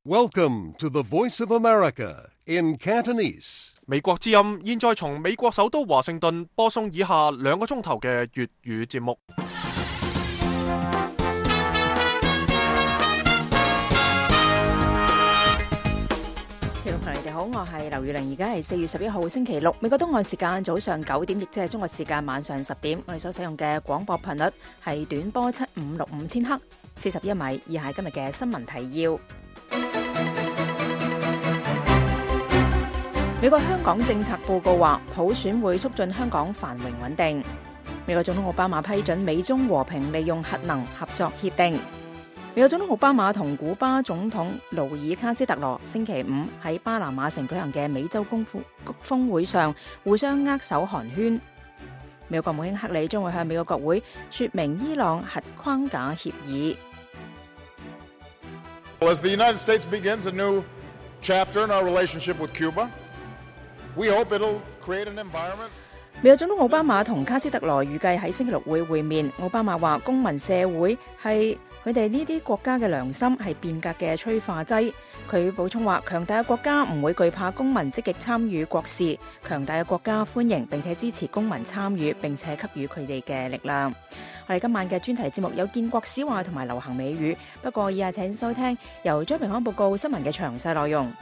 Welcome to the Voice of America in Cantonese. 美國之音現在從美國首都華盛頓播送以下2個鐘頭嘅粵語節目。 聽眾朋友，你哋好，我係劉宇玲，而家係4月11號星期六，美國東岸時間早上9點，亦即係中國時間晚上10點。我哋所使用嘅廣播頻率係短波7565千赫，41米。以下係今日嘅新聞提要。美國香港政策報告話，普選會促進香港繁榮穩定。美國總統奧巴馬批准美中和平利用核能合作協定。美國總統奧巴馬同古巴總統盧爾卡斯特羅星期五喺巴拿馬城舉行嘅美洲峰會上互相握手寒暄。美國國務卿克里將會向美國國會說明伊朗核框架協議。 As the United States begins a new chapter in our relationship with Cuba, we hope it'll create an environment. 美國總統奧巴馬同卡斯特羅預計喺星期六會面。奧巴馬話，公民社會係佢哋呢啲國家嘅良心，係變革嘅催化劑。佢補充話，強大嘅國家唔會懼怕公民積極參與國事，強大嘅國家歡迎並且支持公民參與，並且給予佢哋嘅力量。我哋今晚嘅專題節目有建國史話同埋流行美語，不過以下請收聽由張平安報告新聞嘅詳細內容。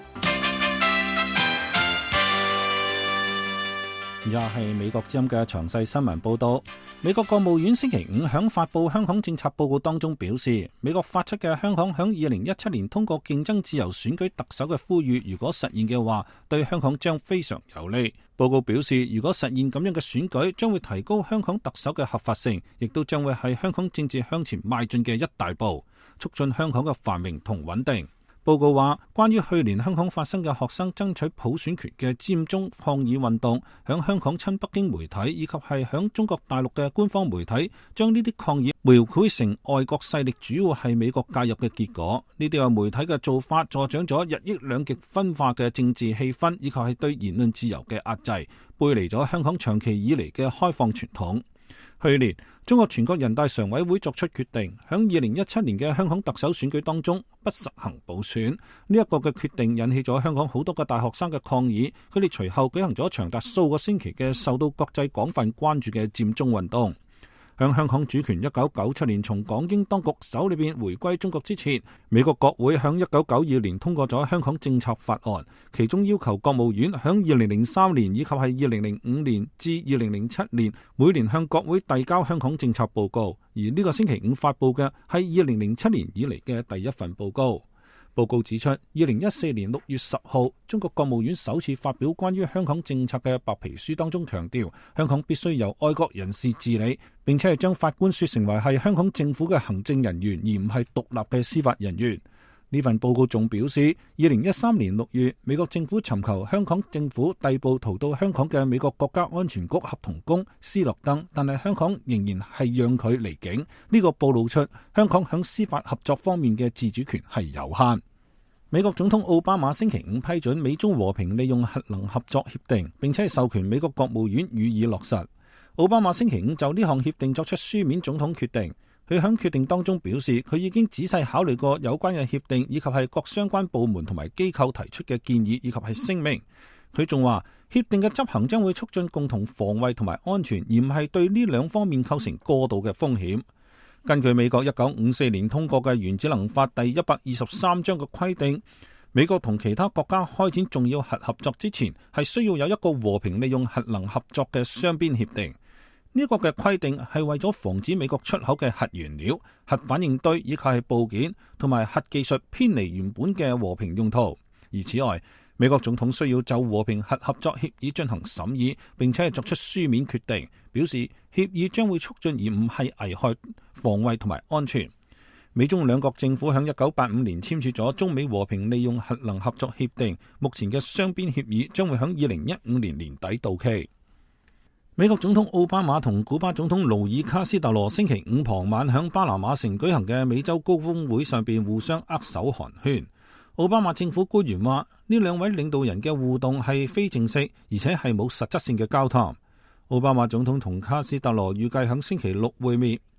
以下係美國之音嘅詳細新聞報道。美國國務院星期五響發布香港政策報告當中表示，美國發出嘅香港響2017年通過競爭自由選舉特首嘅呼籲，如果實現嘅話，對香港將非常有利。報告表示，如果實現咁樣嘅選舉，將會提高香港特首嘅合法性，亦都將會係香港政治向前邁進嘅一大步，促進香港嘅繁榮同穩定。報告話，關於去年香港發生嘅學生爭取普選權嘅佔中抗議運動，響香港親北京媒體以及係響中國大陸嘅官方媒體，將呢啲抗議描繪成外國勢力主要係美國介入嘅結果。呢啲係媒體嘅做法，助長咗日益兩極分化嘅政治氣氛，以及係對言論自由嘅壓制，背離咗香港長期以嚟嘅開放傳統。去年，中國全國人大常委會作出決定，響2017年嘅香港特首選舉當中不實行補選。呢一個嘅決定引起咗香港好多嘅大學生嘅抗議，佢哋隨後舉行咗長達數個星期嘅受到國際廣泛關注嘅佔中運動。向香港主權1997年從港英當局手裏邊回歸中國之前，美國國會響1992年通過咗香港政策法案，其中要求國務院響2003年以及係2005年至2007年每年向國會遞交香港政策報告，而呢個星期五發佈嘅係2007年以嚟嘅第一份報告。報告指出，2014年6月10號，中國國務院首次發表關於香港政策嘅白皮書當中強調，香港必須由愛國人士治理，並且係將法官說成為係香港政府嘅行政人員，而唔係獨立嘅司法人員。呢份報告仲表示，2013年6月，美國政府尋求香港政府逮捕逃到香港嘅美國國家安全局合同工斯諾登，但係香港仍然係讓佢離境。呢個暴露出香港響司法合作方面嘅自主權係有限。美國總統奧巴馬星期五批准美中和平利用核能合作協定，並且係授權美國國務院予以落實。奧巴馬星期五就呢項協定作出書面總統決定。佢喺決定當中表示，佢已經仔細考慮過有關嘅協定，以及係各相關部門同埋機構提出嘅建議，以及係聲明。佢仲話，協定嘅執行將會促進共同防衛同埋安全，而唔係對呢兩方面構成過度嘅風險。根據美國1954年通過嘅原子能法第123章嘅規定，美國同其他國家開展重要核合作之前，係需要有一個和平利用核能合作嘅雙邊協定。呢個嘅規定係為咗防止美國出口嘅核原料、核反應堆以及係部件同埋核技術偏離原本嘅和平用途。而此外，美國總統需要就和平核合作協議進行審議，並且係作出書面決定，表示協議將會促進而唔係危害防衛同埋安全。美中兩國政府喺1985年簽署咗中美和平利用核能合作協定，目前嘅雙邊協議將會喺2015年年底到期。美國總統奧巴馬同古巴總統盧爾卡斯特羅星期五傍晚響巴拿馬城舉行嘅美洲高峰會上邊互相握手寒暄。奧巴馬政府官員話，呢兩位領導人嘅互動係非正式，而且係冇實質性嘅交談。奧巴馬總統同卡斯特羅預計響星期六會面。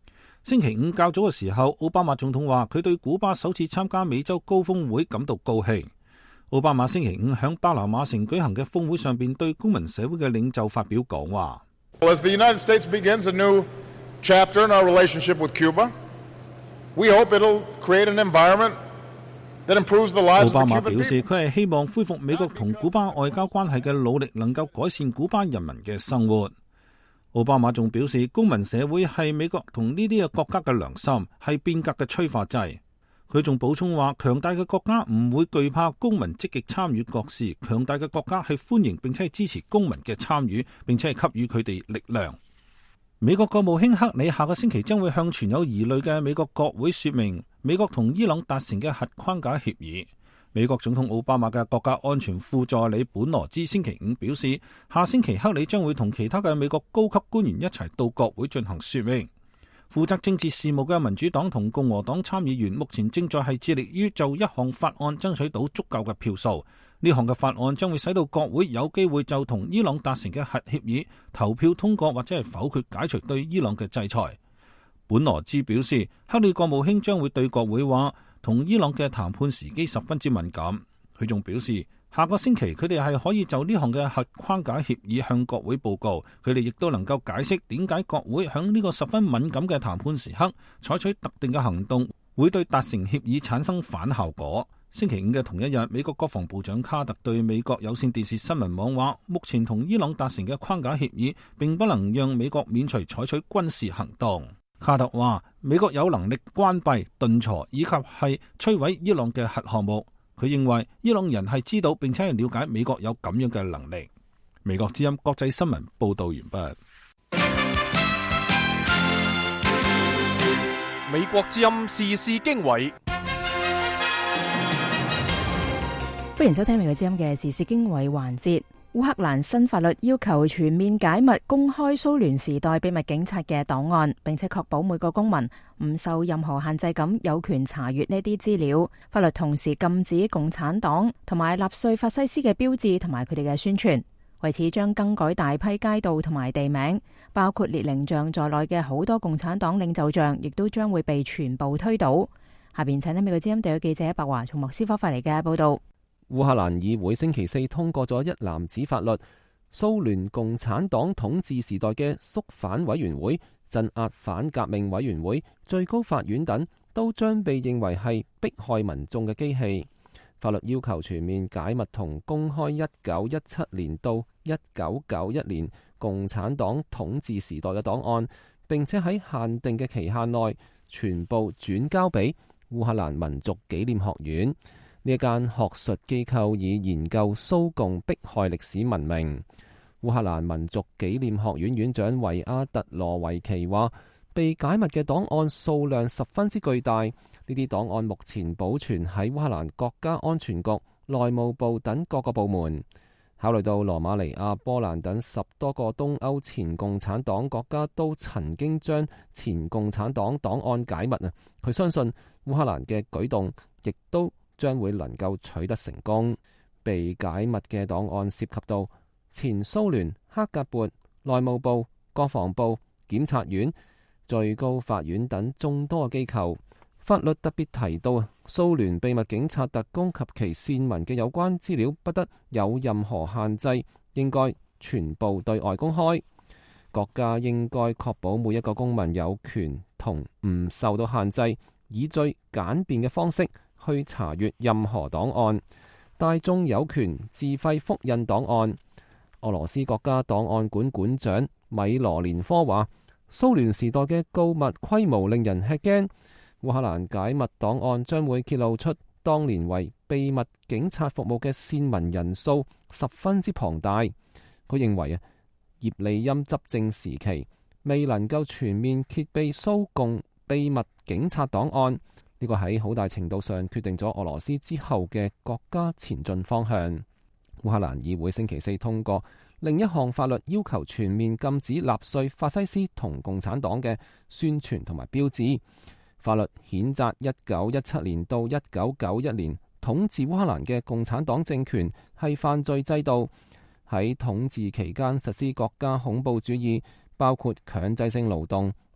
星期五較早嘅時候，奧巴馬總統話佢對古巴首次參加美洲高峰會感到高興。奧巴馬星期五響巴拿馬城舉行嘅峰會上邊，對公民社會嘅領袖發表講話。 As the United States begins a new chapter in our relationship with Cuba, we hope it'll create an environment that improves the lives of the Cuban people. 奧巴馬表示，佢係希望恢復美國同古巴外交關係嘅努力，能夠改善古巴人民嘅生活。奧巴馬仲表示，公民社會係美國同呢啲嘅國家嘅良心，係變革嘅催化劑。佢仲補充話，強大嘅國家唔會懼怕公民積極參與各事，強大嘅國家係歡迎並且係支持公民嘅參與，並且係給予佢哋力量。美國國務卿克里下個星期將會向存有疑慮嘅美國國會說明美國同伊朗達成嘅核框架協議。美國總統奧巴馬嘅國家安全副助理本羅茲星期五表示，下星期克里將會同其他嘅美國高級官員一齊到國會進行說明。負責政治事務嘅民主黨同共和黨參議員目前正在係致力於就一項法案爭取到足夠嘅票數。呢項嘅法案將會使到國會有機會就同伊朗達成嘅核協議投票通過，或者係否決解除對伊朗嘅制裁。本羅茲表示，克里國務卿將會對國會話，同伊朗嘅談判時機十分之敏感。佢仲表示，下個星期佢哋係可以就呢項嘅核框架協議向國會報告。佢哋亦都能夠解釋點解國會響呢個十分敏感嘅談判時刻採取特定嘅行動，會對達成協議產生反效果。星期五嘅同一日，美國國防部長卡特對美國有線電視新聞網話，目前同伊朗達成嘅框架協議並不能讓美國免除採取軍事行動。卡特話，美國有能力關閉、頓挫以及係摧毀伊朗嘅核項目。佢認為伊朗人係知道並且係了解美國有咁樣嘅能力。美國之音國際新聞報道完畢。 美國之音時事經緯， 歡迎收聽美國之音嘅時事經緯環節。烏克蘭新法律要求全面解密公開蘇聯時代秘密警察嘅檔案，並且確保每個公民唔受任何限制咁有權查閱呢啲資料。法律同時禁止共產黨同埋納粹法西斯嘅標誌同埋佢哋嘅宣傳。為此，將更改大批街道同埋地名，包括列寧像在內嘅好多共產黨領袖像，亦都將會被全部推倒。下邊請聽美國之音特約記者白華從莫斯科發嚟嘅報道。 烏克蘭議會星期四通過咗一籃子法律，蘇聯共產黨統治時代嘅肅反委員會、鎮壓反革命委員會、最高法院等，都將被認為係迫害民眾嘅機器。法律要求全面解密同公開1917年到1991年共產黨統治時代嘅檔案，並且喺限定嘅期限內全部轉交俾烏克蘭民族紀念學院。呢一間學術機構以研究蘇共迫害歷史聞名。烏克蘭民族紀念學院院長維阿特羅維奇話，被解密嘅檔案數量十分之巨大，呢啲檔案目前保存喺烏克蘭國家安全局、內務部等各個部門。考慮到羅馬尼亞、波蘭等10多個東歐前共產黨國家都曾經將前共產黨檔案解密啊，佢相信烏克蘭嘅舉動亦都將會能夠取得成功。被解密嘅檔案涉及到前蘇聯、克格勃、內務部、國防部、檢察院、最高法院等眾多機構。法律特別提到，蘇聯秘密警察特工及其線民嘅有關資料不得有任何限制，應該全部對外公開。國家應該確保每一個公民有權同唔受到限制，以最簡便嘅方式去查閱任何檔案，大眾有權自費複印檔案。俄羅斯國家檔案館館長米羅連科話，蘇聯時代嘅告密規模令人吃驚，烏克蘭解密檔案將會揭露出當年為秘密警察服務嘅線民人數十分之龐大。佢認為葉利欽執政時期未能夠全面揭秘蘇共秘密警察檔案，呢個喺好大程度上決定咗俄羅斯之後嘅國家前進方向。烏克蘭議會星期四通過另一項法律，要求全面禁止納粹法西斯同共產黨嘅宣傳同埋標誌。法律譴責1917年到1991年統治烏克蘭嘅共產黨政權係犯罪制度，喺統治期間實施國家恐怖主義，包括強制性勞動、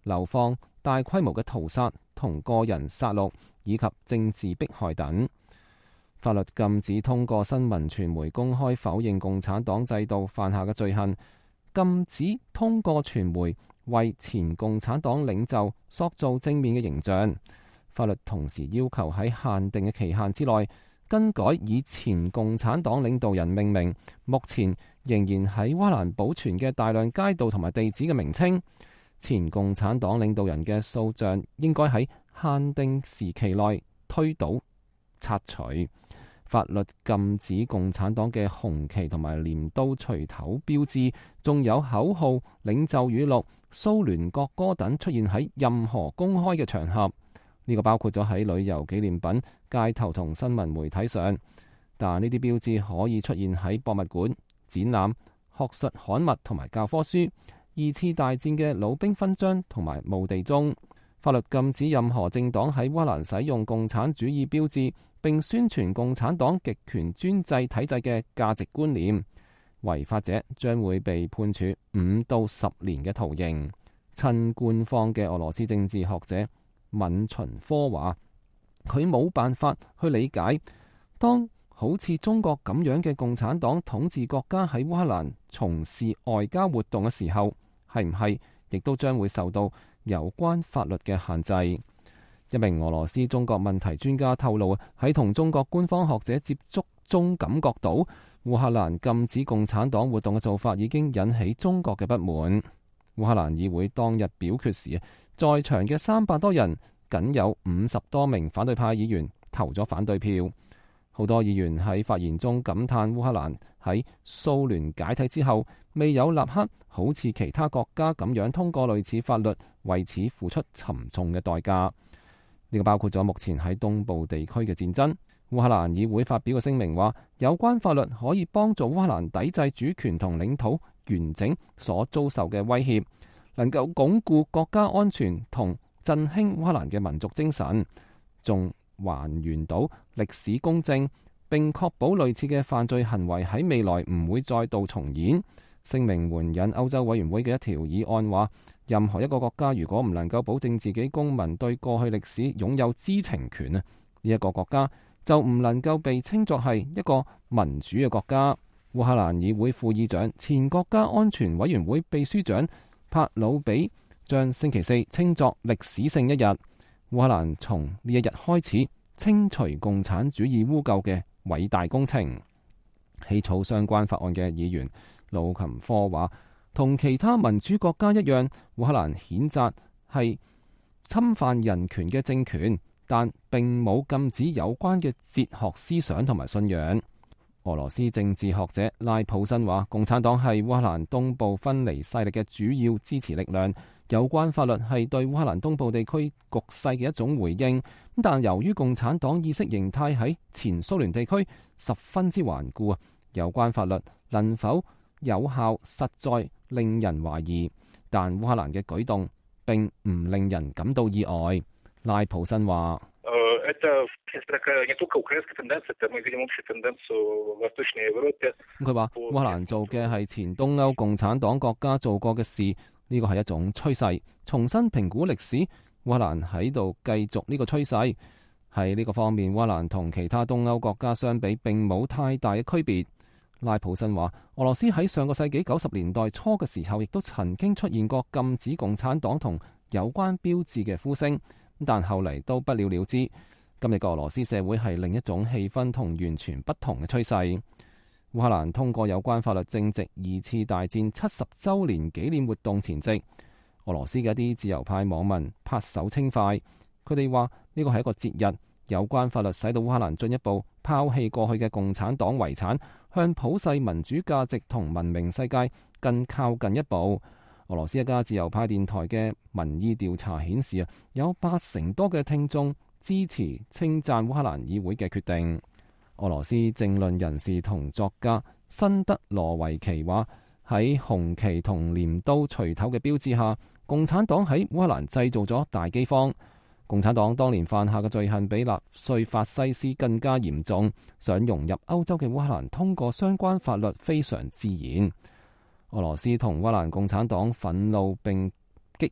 流放、大規模嘅屠殺同個人殺戮以及政治迫害等。法律禁止通過新聞傳媒公開否認共產黨制度犯下嘅罪行，禁止通過傳媒為前共產黨領袖塑造正面嘅形象。法律同時要求喺限定嘅期限之內更改以前共產黨領導人命名，目前仍然喺烏克蘭保存嘅大量街道同埋地址嘅名稱。前共產黨領導人嘅塑像應該喺限定時期內推倒、拆除。法律禁止共產黨嘅紅旗同埋鐮刀錘頭標誌，仲有口號、領袖語錄、蘇聯國歌等出現喺任何公開嘅場合。呢個包括咗喺旅遊紀念品、街頭同新聞媒體上。但呢啲標誌可以出現喺博物館、展覽、學術刊物同埋教科書、二次大戰嘅老兵勳章同埋墓地中。法律禁止任何政黨喺烏克蘭使用共產主義標誌，並宣傳共產黨極權專制體制嘅價值觀念。違法者將會被判處5到10年嘅徒刑。親官方嘅俄羅斯政治學者敏秦科話，佢冇辦法去理解，當好似中國咁樣嘅共產黨統治國家喺烏克蘭從事外交活動嘅時候，係唔係亦都將會受到有關法律嘅限制。一名俄羅斯中國問題專家透露，喺同中國官方學者接觸中感覺到，烏克蘭禁止共產黨活動嘅做法已經引起中國嘅不滿。烏克蘭議會當日表決時，在場嘅300多人，僅有50多名反對派議員投咗反對票。好多議員喺發言中感嘆烏克蘭喺蘇聯解體之後，未有立刻好似其他國家咁樣通過類似法律，為此付出沉重嘅代價。呢個包括咗目前喺東部地區嘅戰爭。烏克蘭議會發表嘅聲明話，有關法律可以幫助烏克蘭抵制主權同領土完整所遭受嘅威脅，能夠鞏固國家安全同振興烏克蘭嘅民族精神，仲還原到歷史公正，並確保類似嘅犯罪行為喺未來唔會再度重演。聲明援引歐洲委員會嘅一條議案話，任何一個國家如果唔能夠保證自己公民對過去歷史擁有知情權呢一個國家就唔能夠被稱作係一個民主嘅國家。烏克蘭議會副議長、前國家安全委員會秘書長帕魯比將星期四稱作歷史性一日。烏克蘭從呢一日開始清除共產主義污垢嘅偉大工程。起草相關法案嘅議員魯琴科話，同其他民主國家一樣，烏克蘭譴責係侵犯人權嘅政權，但並冇禁止有關嘅哲學思想同埋信仰。俄羅斯政治學者拉普申話，共產黨係烏克蘭東部分離勢力嘅主要支持力量，有關法律係對烏克蘭東部地區局勢嘅一種回應，但由於共產黨意識形態喺前蘇聯地區十分之頑固，有關法律能否有效實在令人懷疑，但烏克蘭嘅舉動並唔令人感到意外。拉普申話，佢話烏克蘭做嘅係前東歐共產黨國家做過嘅事，呢個係一種趨勢。重新評估歷史，烏克蘭喺度繼續呢個趨勢。喺呢個方面，烏克蘭同其他東歐國家相比並冇太大嘅區別。拉普申話，俄羅斯喺上個世紀90年代初嘅時候，亦都曾經出現過禁止共產黨同有關標誌嘅呼聲，但後嚟都不了了之。今日嘅俄羅斯社會係另一種氣氛同完全不同嘅趨勢。烏克蘭通過有關法律正值2次大戰70週年紀念活動前夕，俄羅斯嘅一啲自由派網民拍手稱快，佢哋話呢個係一個節日。有關法律使到烏克蘭進一步拋棄過去嘅共產黨遺產，向普世民主價值同文明世界更靠近一步。俄羅斯一家自由派電台嘅民意調查顯示，有80%多嘅聽眾支持稱讚烏克蘭議會嘅決定。俄羅斯政論人士同作家辛德羅維奇話，喺紅旗同鐮刀錘頭嘅標誌下，共產黨喺烏克蘭製造咗大饑荒。共產黨當年犯下嘅罪行比納粹法西斯更加嚴重，想融入歐洲嘅烏克蘭通過相關法律非常自然。俄羅斯同烏克蘭共產黨憤怒並激烈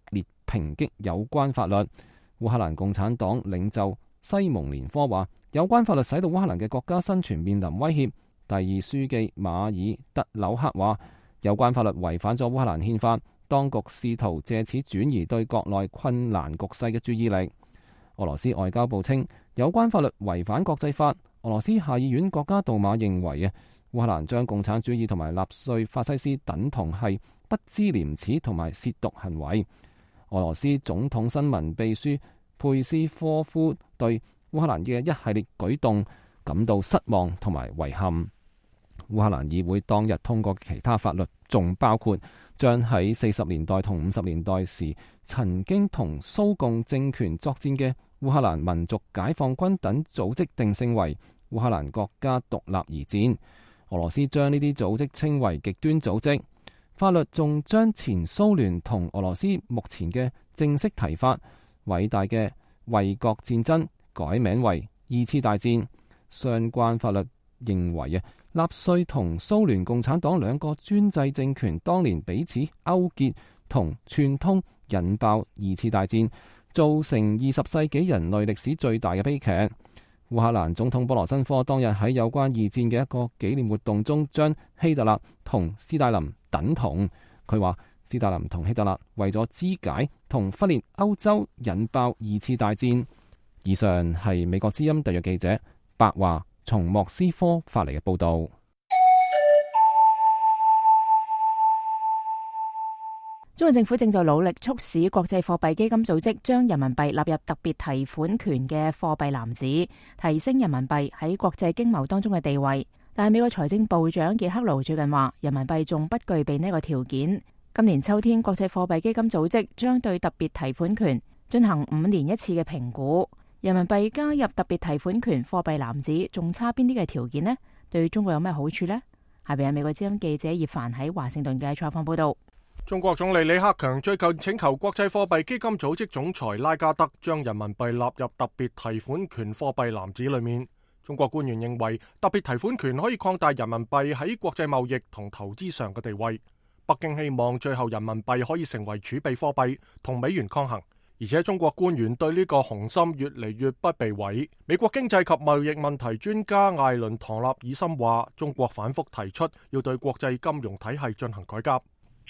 抨擊有關法律。烏克蘭共產黨領袖西蒙連科話，有關法律使到烏克蘭嘅國家生存面臨威脅。第二書記馬爾德紐克話，有關法律違反咗烏克蘭憲法，當局試圖借此轉移對國內困難局勢嘅注意力。俄羅斯外交部稱，有關法律違反國際法。俄羅斯下議院國家杜馬認為烏克蘭將共產主義同埋納粹法西斯等同係不知廉恥同埋褻瀆行為。俄羅斯總統新聞秘書佩斯科夫對烏克蘭嘅一系列舉動感到失望同埋遺憾。烏克蘭議會當日通過其他法律，仲包括將喺40年代同50年代時曾經同蘇共政權作戰嘅烏克蘭民族解放軍等組織定性為烏克蘭國家獨立而戰。俄羅斯將呢啲組織稱為極端組織。法律仲將前蘇聯同俄羅斯目前嘅正式提法偉大嘅衛國戰爭改名為二次大戰。相關法律認為納粹同蘇聯共產黨兩個專制政權當年彼此勾結同串通，引爆二次大戰，造成20世紀人類歷史最大嘅悲劇。烏克蘭總統波羅申科當日喺有關二戰嘅一個紀念活動中，將希特勒同斯大林等同。佢話斯大林同希特勒為咗肢解同分裂歐洲，引爆二次大戰。以上係美國之音特約記者白華從莫斯科發嚟嘅報道。 中國政府正在努力促使國際貨幣基金組織將人民幣納入特別提款權嘅貨幣籃子，提升人民幣喺國際經貿當中嘅地位。但係美國財政部長傑克盧最近話，人民幣仲不具備呢個條件。今年秋天，國際貨幣基金組織將對特別提款權進行5年一次嘅評估。人民幣加入特別提款權貨幣籃子，仲差邊啲嘅條件呢？對中國有咩好處呢？下邊係美國之音記者葉凡喺華盛頓嘅採訪報道。 中國總理李克強最近請求國際貨幣基金組織總裁拉加德將人民幣納入特別提款權貨幣籃子裏面。中國官員認為，特別提款權可以擴大人民幣喺國際貿易同投資上嘅地位。北京希望最後人民幣可以成為儲備貨幣，同美元抗衡。而且中國官員對呢個雄心越嚟越不被毀。美國經濟及貿易問題專家艾倫唐納爾森話，中國反覆提出要對國際金融體系進行改革。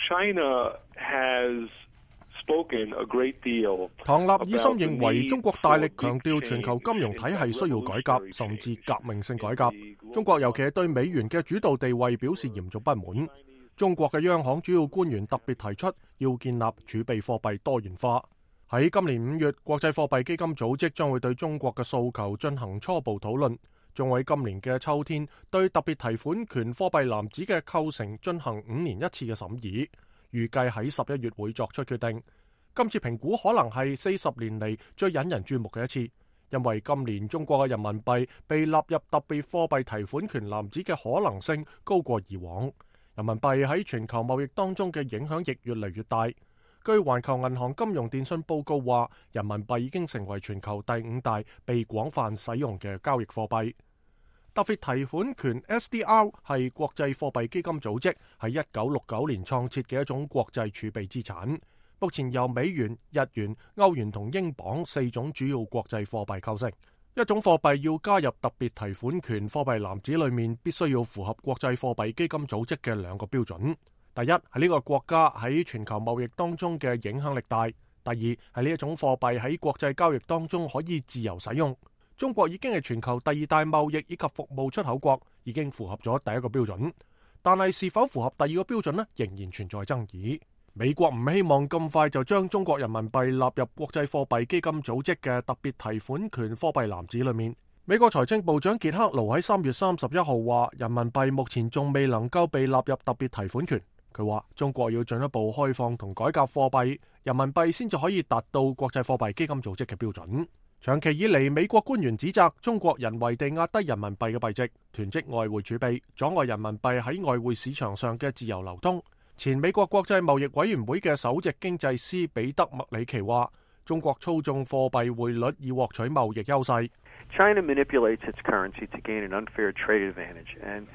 China has spoken a great deal. 唐納爾森認為，中國大力強調全球金融體系需要改革，甚至革命性改革。中國尤其係對美元嘅主導地位表示嚴重不滿。中國嘅央行主要官員特別提出要建立儲備貨幣多元化。喺今年5月，國際貨幣基金組織將會對中國嘅訴求進行初步討論，仲會喺今年嘅秋天對特別提款權貨幣籃子嘅構成進行5年一次嘅審議，預計喺11月會作出決定。今次評估可能係40年嚟最引人注目嘅一次，因為今年中國嘅人民幣被納入特別貨幣提款權籃子嘅可能性高過以往，人民幣喺全球貿易當中嘅影響亦越嚟越大。據環球銀行金融電訊報告話，人民幣已經成為全球第5大被廣泛使用嘅交易貨幣。特別提款權 SDR 係國際貨幣基金組織喺1969年創設嘅一種國際儲備資產，目前由美元、日元、歐元同英鎊4種主要國際貨幣構成。一種貨幣要加入特別提款權貨幣籃子裏面，必須要符合國際貨幣基金組織嘅2個標準。第一係呢個國家喺全球貿易當中嘅影響力大；第二係呢一種貨幣喺國際交易當中可以自由使用。中國已經係全球第2大貿易以及服務出口國，已經符合咗第1個標準，但係是否符合第2個標準呢？仍然存在爭議。美國唔希望咁快就將中國人民幣納入國際貨幣基金組織嘅特別提款權貨幣籃子裏面。美國財政部長傑克盧喺3月31號話，人民幣目前仲未能夠被納入特別提款權。佢話中國要進一步開放同改革貨幣，人民幣先至可以達到國際貨幣基金組織嘅標準。長期以嚟，美國官員指責中國人為地壓低人民幣嘅幣值，囤積外匯儲備，阻礙人民幣喺外匯市場上嘅自由流通。前美國國際貿易委員會嘅首席經濟師彼得麥里奇話，中國操縱貨幣匯率以獲取貿易優勢。 China manipulates its currency to gain an unfair trade advantage and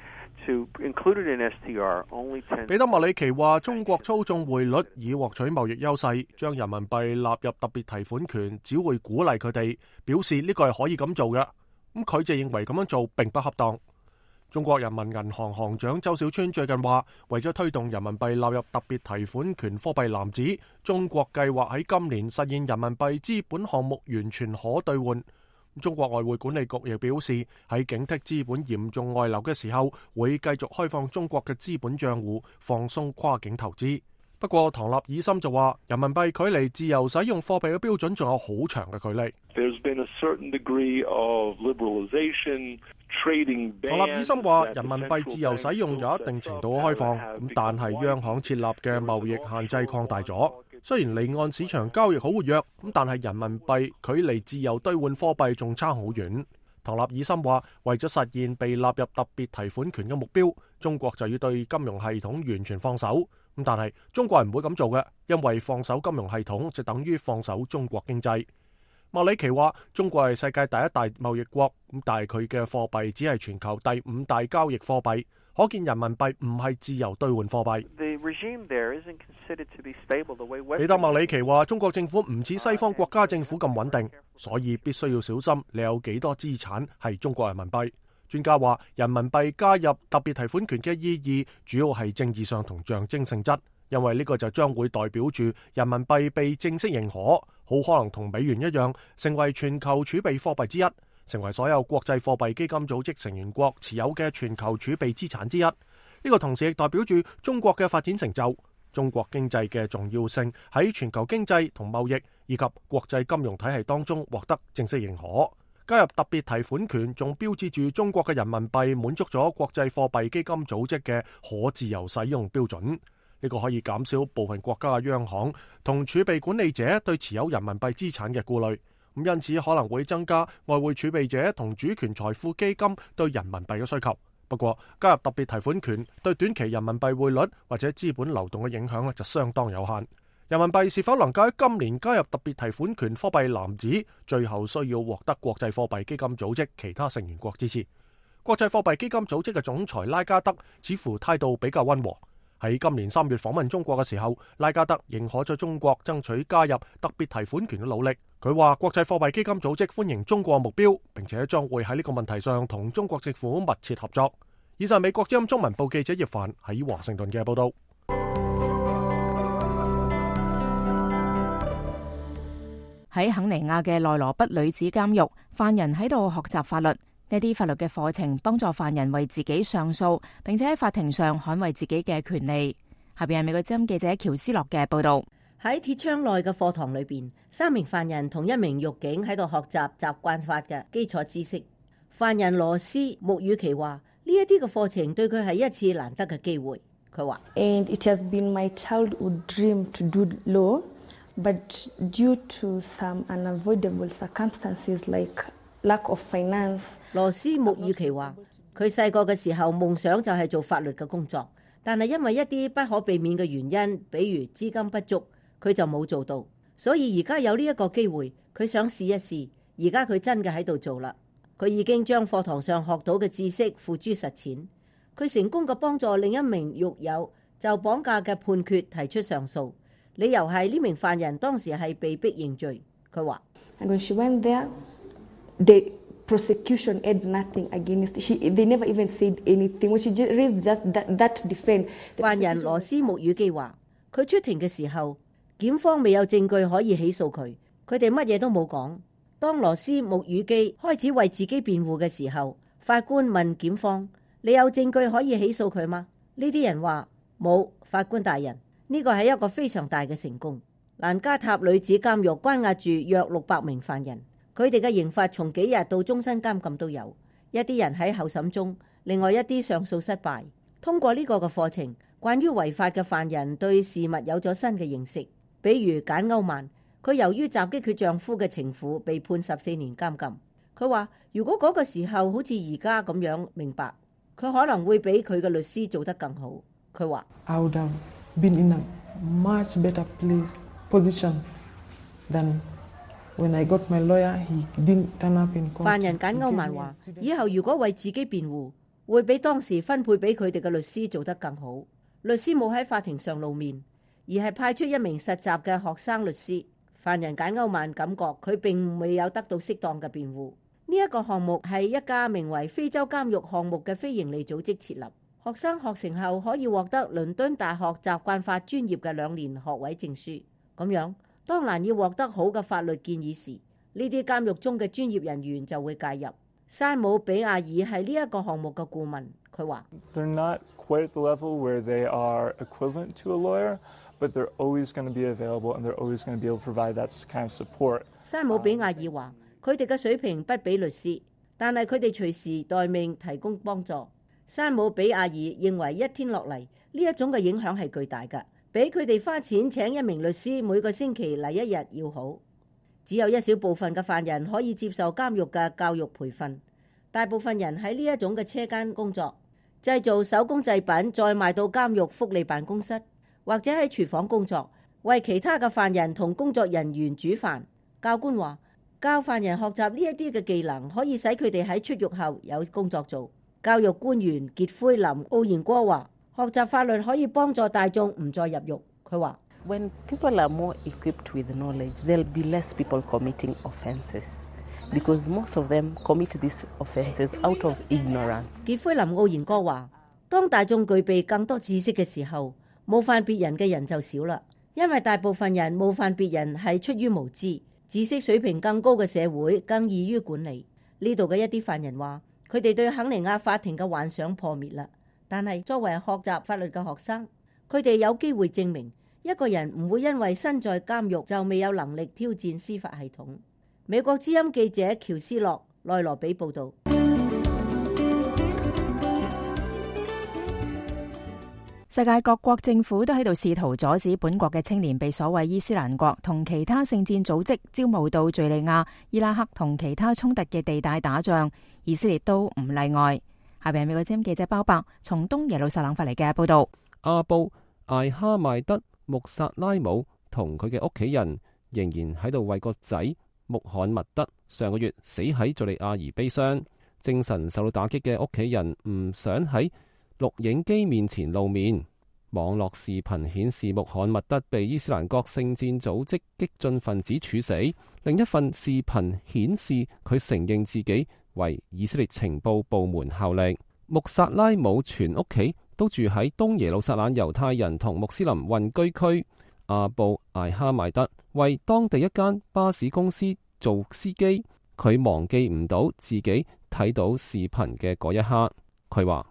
彼得麥里奇話：中國操縱匯率以獲取貿易優勢，將人民幣納入特別提款權，只會鼓勵佢哋，表示呢個係可以咁做嘅。咁佢就認為咁樣做並不恰當。中國人民銀行行長周小川最近話，為咗推動人民幣納入特別提款權貨幣籃子，中國計劃喺今年實現人民幣資本項目完全可兌換。中國外匯管理局亦表示，喺警惕資本嚴重外流嘅時候，會繼續開放中國嘅資本賬戶，放鬆跨境投資。不過，唐納爾森就話，人民幣距離自由使用貨幣嘅標準仲有好長嘅距離。唐納爾森話，人民幣自由使用有一定程度嘅開放，咁但係央行設立嘅貿易限制擴大咗。雖然離岸市場交易好活躍，咁但係人民幣距離自由兌換貨幣仲差好遠。唐納爾森話，為咗實現被納入特別提款權嘅目標，中國就要對金融系統完全放手。咁但係中國人唔會咁做嘅，因為放手金融系統就等於放手中國經濟。麥里奇話，中國係世界第一大貿易國，咁但係佢嘅貨幣只係全球第5大交易貨幣，可見人民幣唔係自由兌換貨幣。彼得麥里奇話，中國政府唔似西方國家政府咁穩定，所以必須要小心你有幾多資產係中國人民幣。專家話，人民幣加入特別提款權嘅意義主要係政治上同象徵性質，因為呢個就將會代表住人民幣被正式認可，好可能同美元一樣成為全球儲備貨幣之一，成為所有國際貨幣基金組織成員國持有嘅全球儲備資產之一。呢個同時亦代表住中國嘅發展成就，中國經濟嘅重要性喺全球經濟同貿易以及國際金融體系當中獲得正式認可。加入特別提款權仲標誌住中國嘅人民幣滿足咗國際貨幣基金組織嘅可自由使用標準。呢個可以減少部分國家嘅央行同儲備管理者對持有人民幣資產嘅顧慮，咁因此可能會增加外匯儲備者同主權財富基金對人民幣嘅需求。不過，加入特別提款權對短期人民幣匯率或者資本流動嘅影響就相當有限。人民幣是否能夠喺今年加入特別提款權貨幣籃子，最後需要獲得國際貨幣基金組織其他成員國支持。國際貨幣基金組織嘅總裁拉加德似乎態度比較溫和。喺今年3月訪問中國嘅時候，拉加德認可咗中國爭取加入特別提款權嘅努力。佢話國際貨幣基金組織歡迎中國目標，並且將會喺呢個問題上同中國政府密切合作。以上美國之音中文部記者葉凡喺華盛頓嘅報道。 喺肯尼亞嘅內羅畢女子監獄，犯人喺度學習法律。呢啲法律嘅課程幫助犯人為自己上訴，並且喺法庭上捍衛自己嘅權利。下邊係美國之音記者喬斯洛嘅報道。 喺鐵窗內嘅課堂裏邊，3名犯人同1名獄警喺度學習習慣法嘅基礎知識。犯人羅斯穆爾奇話：呢一啲嘅課程對佢係一次難得嘅機會。佢話 ：And it has been my childhood dream to do law, but due to some unavoidable circumstances like lack of finance。 羅斯穆爾奇話：佢細個嘅時候夢想就係做法律嘅工作，但係因為一啲不可避免嘅原因，比如資金不足，佢就冇做到。所以而家有呢一個機會，佢想試一試。而家佢真嘅喺度做啦。佢已經將課堂上學到嘅知識付諸實踐。佢成功嘅幫助另一名獄友就綁架嘅判決提出上訴，理由係呢名犯人當時係被逼認罪。佢話 ：And when she went there, the prosecution had nothing against. They never even said anything. When she raised just that defense。 犯人羅斯穆爾基話：佢出庭嘅時候，檢方未有證據可以起訴佢，佢哋乜嘢都冇講。當羅斯穆爾基開始為自己辯護嘅時候，法官問檢方：你有證據可以起訴佢嗎？呢啲人話冇。法官大人，呢個係一個非常大嘅成功。蘭加塔女子監獄關押住約600名犯人，佢哋嘅刑罰從幾日到終身監禁都有。一啲人喺候審中，另外一啲上訴失敗。通過呢個嘅課程，關於違法嘅犯人對事物有咗新嘅認識。比如簡歐曼，佢由於襲擊佢丈夫嘅情婦被判14年監禁。佢話如果嗰個時候好似而家咁樣明白，佢可能會比佢嘅律師做得更好。佢話 I would have been in a much better position than when I got my lawyer. He didn't turn up in court. 犯人簡歐曼話：以後如果為自己辯護， 會比當時分配俾佢哋嘅律師做得更好。律師冇喺法庭上露面，而係派出一名實習嘅學生律師。犯人簡歐曼感覺佢並未有得到適當嘅辯護。呢一個項目係一家名為非洲監獄項目嘅非營利組織設立。學生學成後可以獲得倫敦大學習慣法專業嘅2年學位證書。咁樣，當難以獲得好嘅法律建議時，呢啲監獄中嘅專業人員就會介入。山姆比亞爾係呢一個項目嘅顧問，佢話 ：They're not quite at the level where they are equivalent to a lawyer, but they're always going to be available and they're always going to be able to provide that kind of support. 山姆比亞爾話：佢哋嘅水平不比律師，但係佢哋隨時待命提供幫助。山姆比亞爾認為一天落嚟呢一種嘅影響係巨大嘅，比佢哋花錢請一名律師每個星期嚟1日要好。只有一小部分嘅犯人可以接受監獄嘅教育培訓，大部分人喺呢一種嘅車間工作，製造手工製品，再賣到監獄福利辦公室，或者喺廚房工作，為其他嘅犯人同工作人員煮飯。教官話，教犯人學習呢一啲嘅技能，可以使佢哋喺出獄後有工作做。教育官員傑奎林奧賢哥話，學習法律可以幫助大眾唔再入獄。佢話 ：When people are more equipped with knowledge, there'll be less people committing offences, because most of them commit these offences out of ignorance. 傑奎林奧賢哥話：當大眾具備更多知識嘅時候，冒犯別人嘅人就少啦，因為大部分人冒犯別人係出於無知。知識水平更高嘅社會更易於管理。呢度嘅一啲犯人話，佢哋對肯尼亞法庭嘅幻想破滅啦。但係作為學習法律嘅學生，佢哋有機會證明一個人唔會因為身在監獄就未有能力挑戰司法系統。美國之音記者喬斯洛內羅比報道。 世界各國政府都喺度試圖阻止本國嘅青年被所謂伊斯蘭國同其他聖戰組織招募到敘利亞、伊拉克同其他衝突嘅地帶打仗，以色列都唔例外。下邊係美國之音記者包伯從東耶路撒冷發嚟嘅報道。 阿布艾哈邁德穆薩拉姆同佢嘅屋企人仍然喺度為個仔穆罕默德上個月死喺敘利亞而悲傷。精神受到打擊嘅屋企人唔想喺錄影機面前露面。網絡視頻顯示穆罕默德被伊斯蘭國聖戰組織激進分子處死。另一份視頻顯示佢承認自己為以色列情報部門效力。穆薩拉姆全屋企都住喺東耶路撒冷猶太人同穆斯林混居區。阿布艾哈邁德為當地一間巴士公司做司機，佢忘記唔到自己睇到視頻嘅嗰一刻。佢話：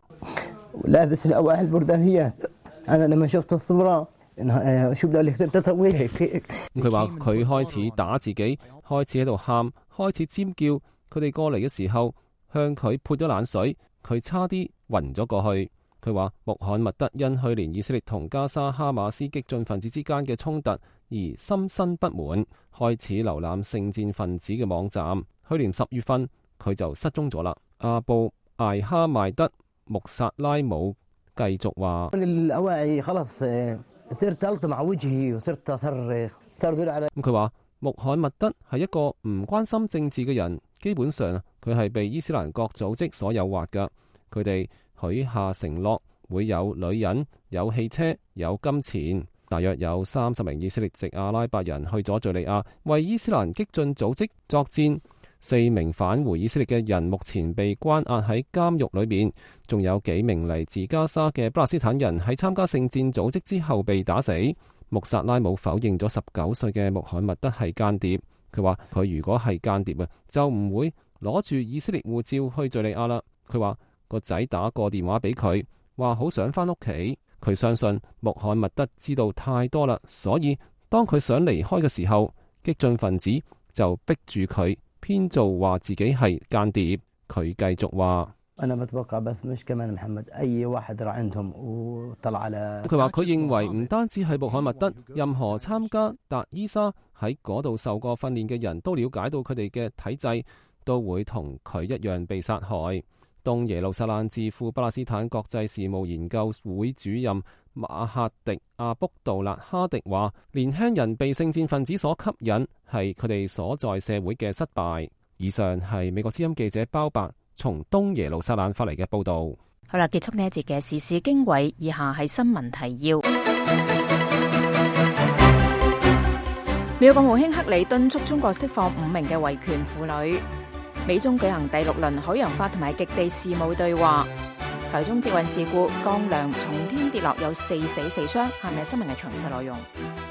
佢話佢開始打自己，開始喺度喊，開始尖叫。佢哋過嚟嘅時候向佢潑咗冷水，佢差啲暈咗過去。佢話穆罕默德因去年以色列同加沙哈馬斯激進分子之間嘅衝突而心生不滿，開始瀏覽聖戰分子嘅網站。去年10月份佢就失蹤咗啦。阿布艾哈邁德穆薩拉姆繼續話：佢話穆罕默德係一個唔關心政治嘅人，基本上佢係被伊斯蘭國組織所誘惑㗎。佢哋許下承諾會有女人、有汽車、有金錢。大約有30名以色列籍阿拉伯人去咗敘利亞為伊斯蘭激進組織作戰。4名返回以色列嘅人目前被關押喺監獄裏面，仲有幾名嚟自加沙嘅巴勒斯坦人喺參加聖戰組織之後被打死。穆薩拉姆否認咗19歲嘅穆罕默德係間諜。佢話佢如果係間諜就唔會攞住以色列護照去敘利亞啦。佢話個仔打過電話俾佢，話好想翻屋企。佢相信穆罕默德知道太多啦，所以當佢想離開嘅時候，激進分子就逼住佢編造話自己係間諜。佢繼續話：佢話佢認為唔單止係穆罕默德，任何參加達伊沙喺嗰度受過訓練嘅人都了解到佢哋嘅體制，都會同佢一樣被殺害。東耶路撒冷智庫巴勒斯坦國際事務研究會主任馬哈迪阿卜杜勒哈迪話：年輕人被聖戰分子所吸引，係佢哋所在社會嘅失敗。以上係美國之音記者包伯從東耶路撒冷發嚟嘅報道。 好啦，結束呢一節嘅時事經緯，以下係新聞提要。美國國務卿克里敦促中國釋放5名嘅維權婦女。美中舉行第6輪海洋法同埋極地事務對話。台中捷運事故，鋼梁從天跌落，有4死4傷。下面係新聞嘅詳細內容。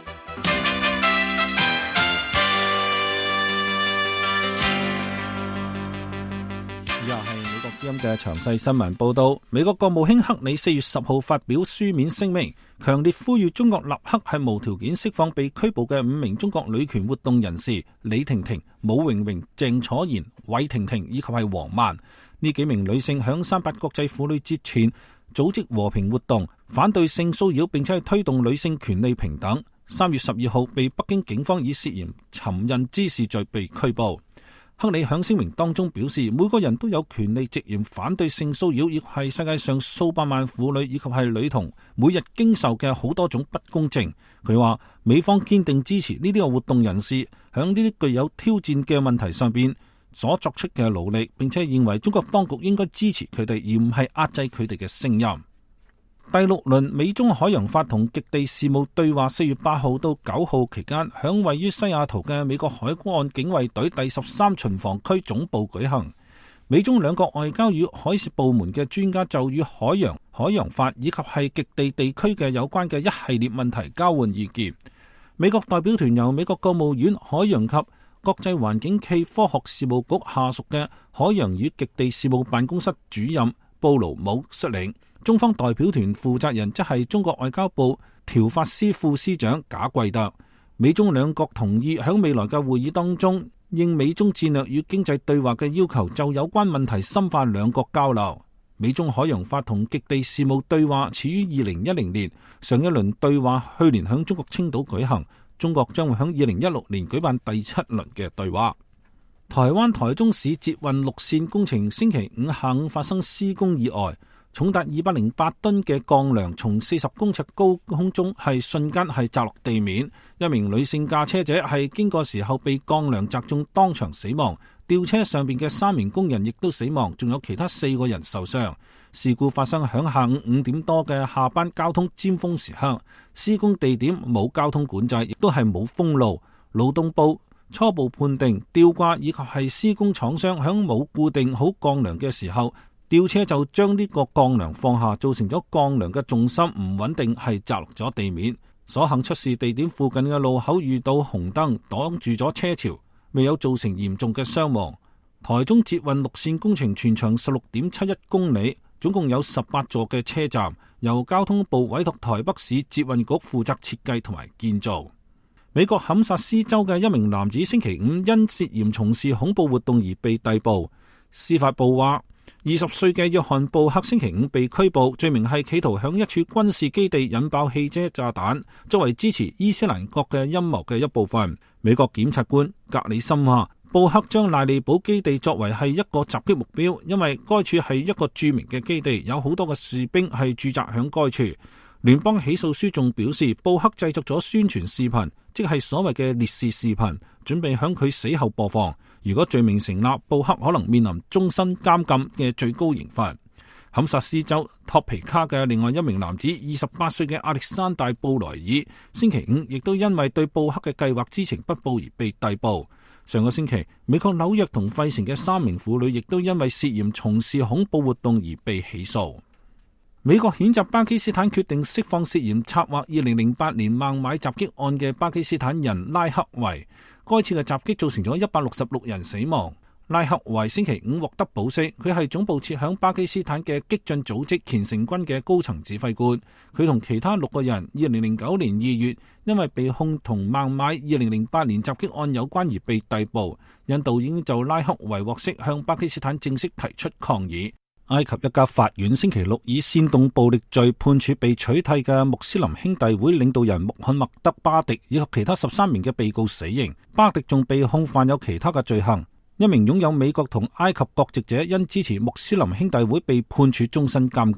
以下係美國之音嘅詳細新聞報道。美國國務卿克里4月10號發表書面聲明，強烈呼籲中國立刻係無條件釋放被拘捕嘅5名中國女權活動人士李婷婷、武榮榮、鄭楚賢、韋婷婷以及係黃曼。呢幾名女性響38國際婦女節前組織和平活動，反對性騷擾，並且係推動女性權利平等。3月12號被北京警方以涉嫌尋釁滋事罪被拘捕。克里響聲明當中表示，每個人都有權利直言反對性騷擾，亦係世界上數百萬婦女以及係女童每日經受嘅好多種不公正。佢話美方堅定支持呢啲個活動人士響呢啲具有挑戰嘅問題上邊所作出嘅努力，並且認為中國當局應該支持佢哋，而唔係壓制佢哋嘅聲音。第6輪美中海洋法同極地事務對話4月8號到9號期間，響位於西雅圖嘅美國海岸警衛隊第13巡防區總部舉行。美中兩國外交與海事部門嘅專家就與海洋法以及係極地地區嘅有關嘅一系列問題交換意見。美國代表團由美國國務院海洋及國際環境暨科學事務局下屬嘅海洋與極地事務辦公室主任布魯姆率領。中方代表團負責人則係中國外交部條法司副司長賈貴特。美中兩國同意喺未來嘅會議當中，應美中戰略與經濟對話嘅要求，就有關問題深化兩國交流。美中海洋法同極地事務對話始於2010年，上一輪對話去年喺中國青島舉行，中國將會喺2016年舉辦第7輪嘅對話。台灣台中市捷運6線工程星期5下午發生施工意外，重達208噸嘅鋼梁從40公尺高空中係瞬間係砸落地面，一名女性駕車者係經過時候被鋼梁砸中當場死亡，吊車上邊嘅3名工人亦都死亡，仲有其他4個人受傷。事故發生響下午5點多嘅下班交通尖峰時刻，施工地點冇交通管制，亦都係冇封路。勞動部初步判定吊掛以及係施工廠商響冇固定好鋼梁嘅時候，吊車就將呢個鋼梁放下，造成咗鋼梁嘅重心唔穩定，係砸落咗地面。所幸出事地點附近嘅路口遇到紅燈，擋住咗車潮，未有造成嚴重嘅傷亡。台中捷運6線工程全長 16.71 公里，總共有18座嘅車站，由交通部委託台北市捷運局負責設計同埋建造。美國堪薩斯州嘅一名男子星期5因涉嫌從事恐怖活動而被逮捕。司法部話，20歲嘅約翰布克星期5被拘捕，罪名係企圖響一處軍事基地引爆汽車炸彈，作為支持伊斯蘭國嘅陰謀嘅一部分。美國檢察官格里森話，布克將賴利堡基地作為係一個襲擊目標，因為該處係一個著名嘅基地，有好多嘅士兵係駐紮響該處。聯邦起訴書仲表示，布克製作咗宣傳視頻，即係所謂嘅烈士視頻，準備響佢死後播放。如果罪名成立，布克可能面臨終身監禁嘅最高刑罰。堪薩斯州托皮卡嘅另外一名男子28歲嘅亞歷山大布萊爾，星期5亦都因為對布克嘅計劃知情不報而被逮捕。上個星期，美國紐約同費城嘅3名婦女亦都因為涉嫌從事恐怖活動而被起訴。美國譴責巴基斯坦決定釋放涉嫌策劃2008年孟買襲擊案嘅巴基斯坦人拉克維。該次嘅襲擊造成咗166人死亡。拉克維星期5獲得保釋，佢係總部設響巴基斯坦嘅激進組織虔誠軍嘅高層指揮官。佢同其他6個人2009年2月因為被控同孟買2008年襲擊案有關而被逮捕。印度已經就拉克維獲釋向巴基斯坦正式提出抗議。埃及一家法院星期6以煽動暴力罪判處被取締嘅穆斯林兄弟會領導人穆罕默德巴迪以及其他13名嘅被告死刑。巴迪仲被控犯有其他嘅罪行。一名擁有美國同埃及國籍者因支持穆斯林兄弟會被判處終身監禁。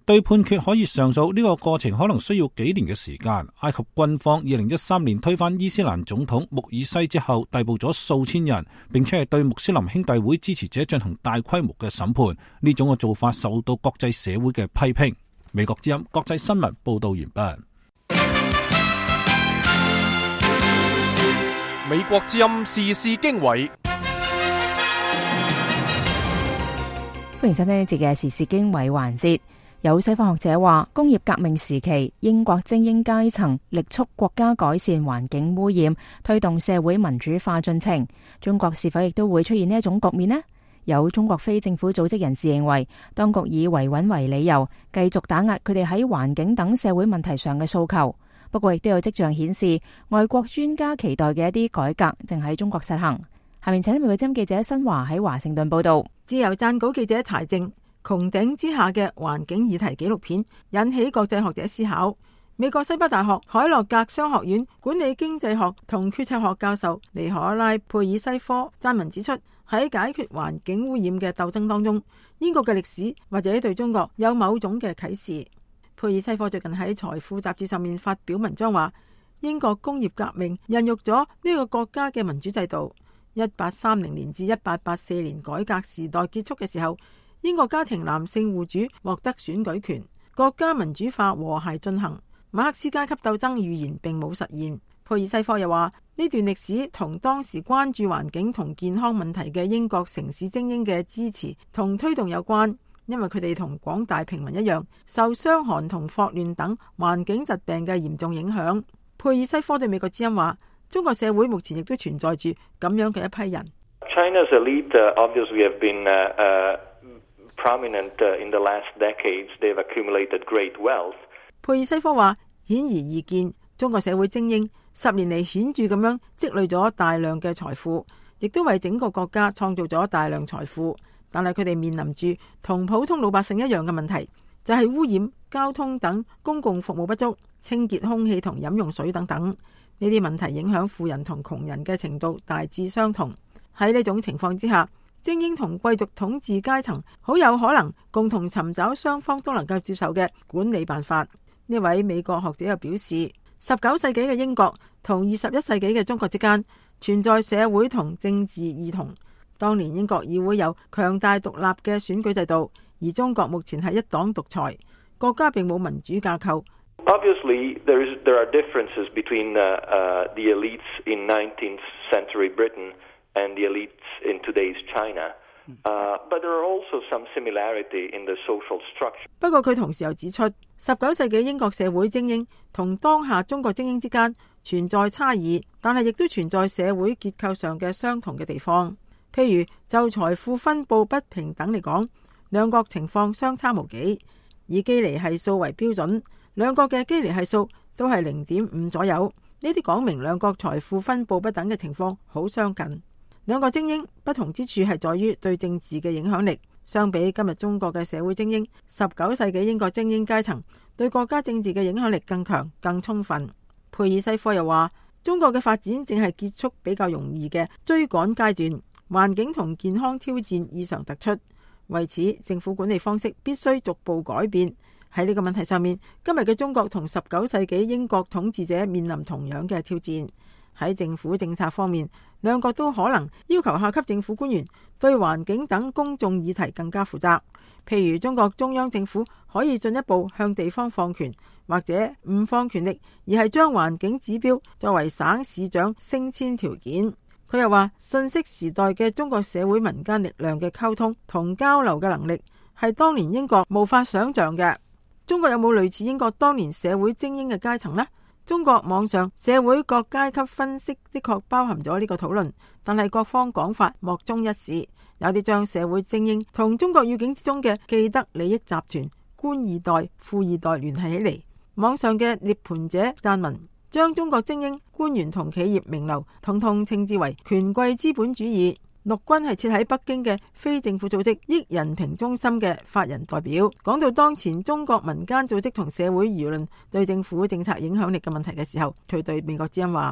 對判決可以上訴，呢個過程可能需要幾年嘅時間。埃及軍方2013年推翻伊斯蘭總統穆爾西之後，逮捕咗數千人，並且係對穆斯林兄弟會支持者進行大規模嘅審判。呢種嘅做法受到國際社會嘅批評。美國之音國際新聞報道完畢。 美國之音時事經緯， 歡迎收聽呢節嘅時事經緯環節。有西方學者話，工業革命時期，英國精英階層力促國家改善環境污染，推動社會民主化進程。中國是否亦都會出現呢一種局面呢？有中國非政府組織人士認為，當局以維穩為理由，繼續打壓佢哋喺環境等社會問題上嘅訴求。不過，亦都有跡象顯示，外國專家期待嘅一啲改革正喺中國實行。下面請美國之音記者新華喺華盛頓報道。 自由撰稿記者柴靜，穹頂之下嘅環境議題紀錄片引起國際學者思考。美國西北大學海洛格商學院管理經濟學同決策學教授尼可拉佩爾西科撰文指出，喺解決環境污染嘅鬥爭當中，英國嘅歷史或者對中國有某種嘅啟示。佩爾西科最近喺財富雜誌上面發表文章話，英國工業革命孕育咗呢個國家嘅民主制度。1830年至1884年改革時代結束嘅時候，英國家庭男性戶主獲得選舉權，國家民主化和諧進行，馬克思階級鬥爭預言並冇實現。佩爾西科又話，呢段歷史同當時關注環境同健康問題嘅英國城市精英嘅支持同推動有關，因為佢哋同廣大平民一樣，受傷寒同霍亂等環境疾病嘅嚴重影響。佩爾西科對美國之音話，中國社會目前亦都存在住咁樣嘅一批人。 China's elite obviously have been prominent in the last decades. They've accumulated great wealth. 佩爾西科話，顯而易見，中國社會精英10年嚟顯著咁樣積累咗大量嘅財富，亦都為整個國家創造咗大量財富。但係佢哋面臨住同普通老百姓一樣嘅問題，就係污染、交通等公共服務不足、清潔空氣同飲用水等等。呢啲問題影響富人同窮人嘅程度大致相同。喺呢種情況之下，精英同貴族統治階層好有可能共同尋找雙方都能夠接受嘅管理辦法。呢位美國學者又表示，19世紀嘅英國同21世紀嘅中國之間存在社會同政治異同。當年英國議會有強大獨立嘅選舉制度，而中國目前係一黨獨裁，國家並冇民主架構。 Obviously, there are differences between the elites in 19th century Britain and the elites in today's China, but there are also some similarity in the social structure. 不過佢同時又指出，19世紀英國社會精英同當下中國精英之間存在差異，但係亦都存在社會結構上嘅相同嘅地方。譬如就財富分佈不平等嚟講，兩國情況相差無幾。以基尼係數為標準，兩國嘅基尼係數都係0.5左右。呢啲講明兩國財富分佈不等嘅情況好相近。兩個精英不同之處係在於對政治嘅影響力。相比今日中國嘅社會精英，19世紀英國精英階層對國家政治嘅影響力更強、更充分。佩爾西科又話，中國嘅發展正係結束比較容易嘅追趕階段。環境同健康挑戰異常突出，為此政府管理方式必須逐步改變。喺呢個問題上面，今日嘅中國同19世紀英國統治者面臨同樣嘅挑戰。喺政府政策方面，兩國都可能要求下級政府官員對環境等公眾議題更加負責。譬如中國中央政府可以進一步向地方放權，或者唔放權力，而係將環境指標作為省市長升遷條件。佢又話，信息時代嘅中國社會民間力量嘅溝通同交流嘅能力係當年英國無法想象嘅。中國有冇類似英國當年社會精英嘅階層呢？中國網上社會各階級分析的確包含咗呢個討論，但係各方講法莫衷一是。有啲將社會精英同中國語境之中嘅既得利益集團、官二代、富二代聯繫起嚟。網上嘅涅槃者撰文，將中國精英、官員同企業名流統統稱之為權貴資本主義。陸軍係設喺北京嘅非政府組織益仁平中心嘅法人代表，講到當前中國民間組織同社會輿論對政府政策影響力嘅問題嘅時候，佢對美國之音話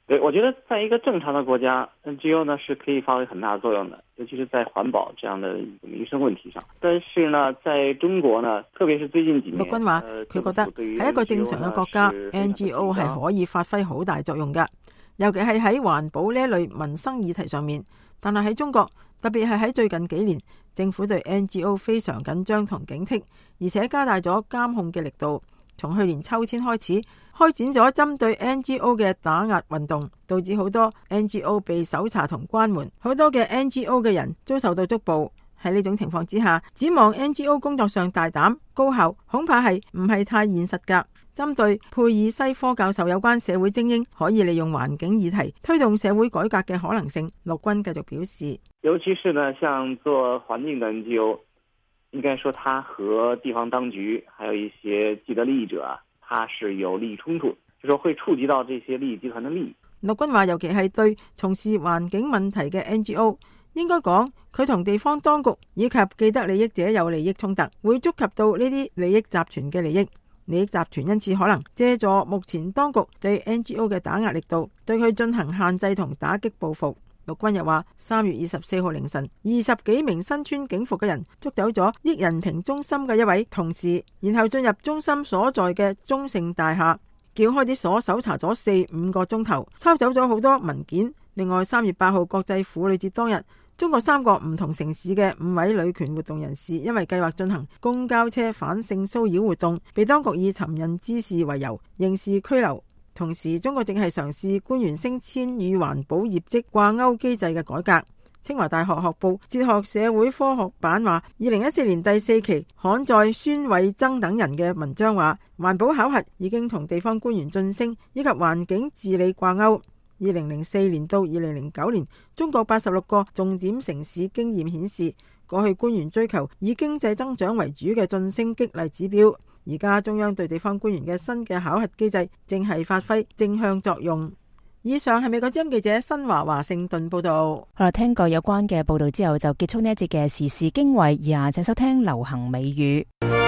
對，我覺得在一個正常的國家 ，NGO 呢是可以發揮很大作用的，尤其是在環保這樣的民生問題上。但是呢，在中國呢，特別是最近幾年， 陸軍話佢覺得喺一個正常嘅國家 ，NGO 係可以發揮好大作用㗎，尤其係喺環保呢一類民生議題上面。但係喺中國，特別係喺最近幾年，政府對 NGO 非常緊張同警惕，而且加大咗監控嘅力度。從去年秋天開始，開展咗針對 NGO 嘅打壓運動，導致好多 NGO 被搜查同關門，好多嘅 NGO 嘅人遭受到捉捕。喺呢種情況之下，指望 NGO 工作上大膽高效，恐怕係唔係太現實㗎。針對佩爾西科教授有關社會精英可以利用環境議題推動社會改革嘅可能性，陸軍繼續表示， 尤其是呢，像做環境的 NGO， 應該說它和地方當局還有一些既得利益者，它是有利益衝突，就說會觸及到這些利益集團的利益。 陸軍話，尤其係對從事環境問題嘅 NGO， 應該講佢同地方當局以及既得利益者有利益衝突，會觸及到呢啲利益集團嘅利益。利益集團因此可能借助目前當局對 NGO 嘅打壓力度，對佢進行限制同打擊報復。陸軍又話，3月24號凌晨，20幾名身穿警服嘅人捉走咗益仁平中心嘅一位同事，然後進入中心所在嘅中盛大廈，撬開啲鎖，搜查咗4-5個鐘頭，抄走咗好多文件。另外，3月8號國際婦女節當日，中國3個唔同城市嘅5位女權活動人士，因為計劃進行公交車反性騷擾活動，被當局以尋釁滋事為由刑事拘留。同時，中國正係嘗試官員升遷與環保業績掛鈎機制嘅改革。清華大學學報哲學社會科學版話，2014年第4期刊載孫偉增等人嘅文章話，環保考核已經同地方官員晉升以及環境治理掛鈎。2004年到2009年，中國86個重點城市經驗顯示，過去官員追求以經濟增長為主嘅晉升激勵指標。而家中央對地方官員嘅新嘅考核機制正係發揮正向作用。以上係美國之音記者新華華盛頓報道。 好啦，聽過有關嘅報道之後，就結束呢一節嘅時事經緯。以下請收聽流行美語。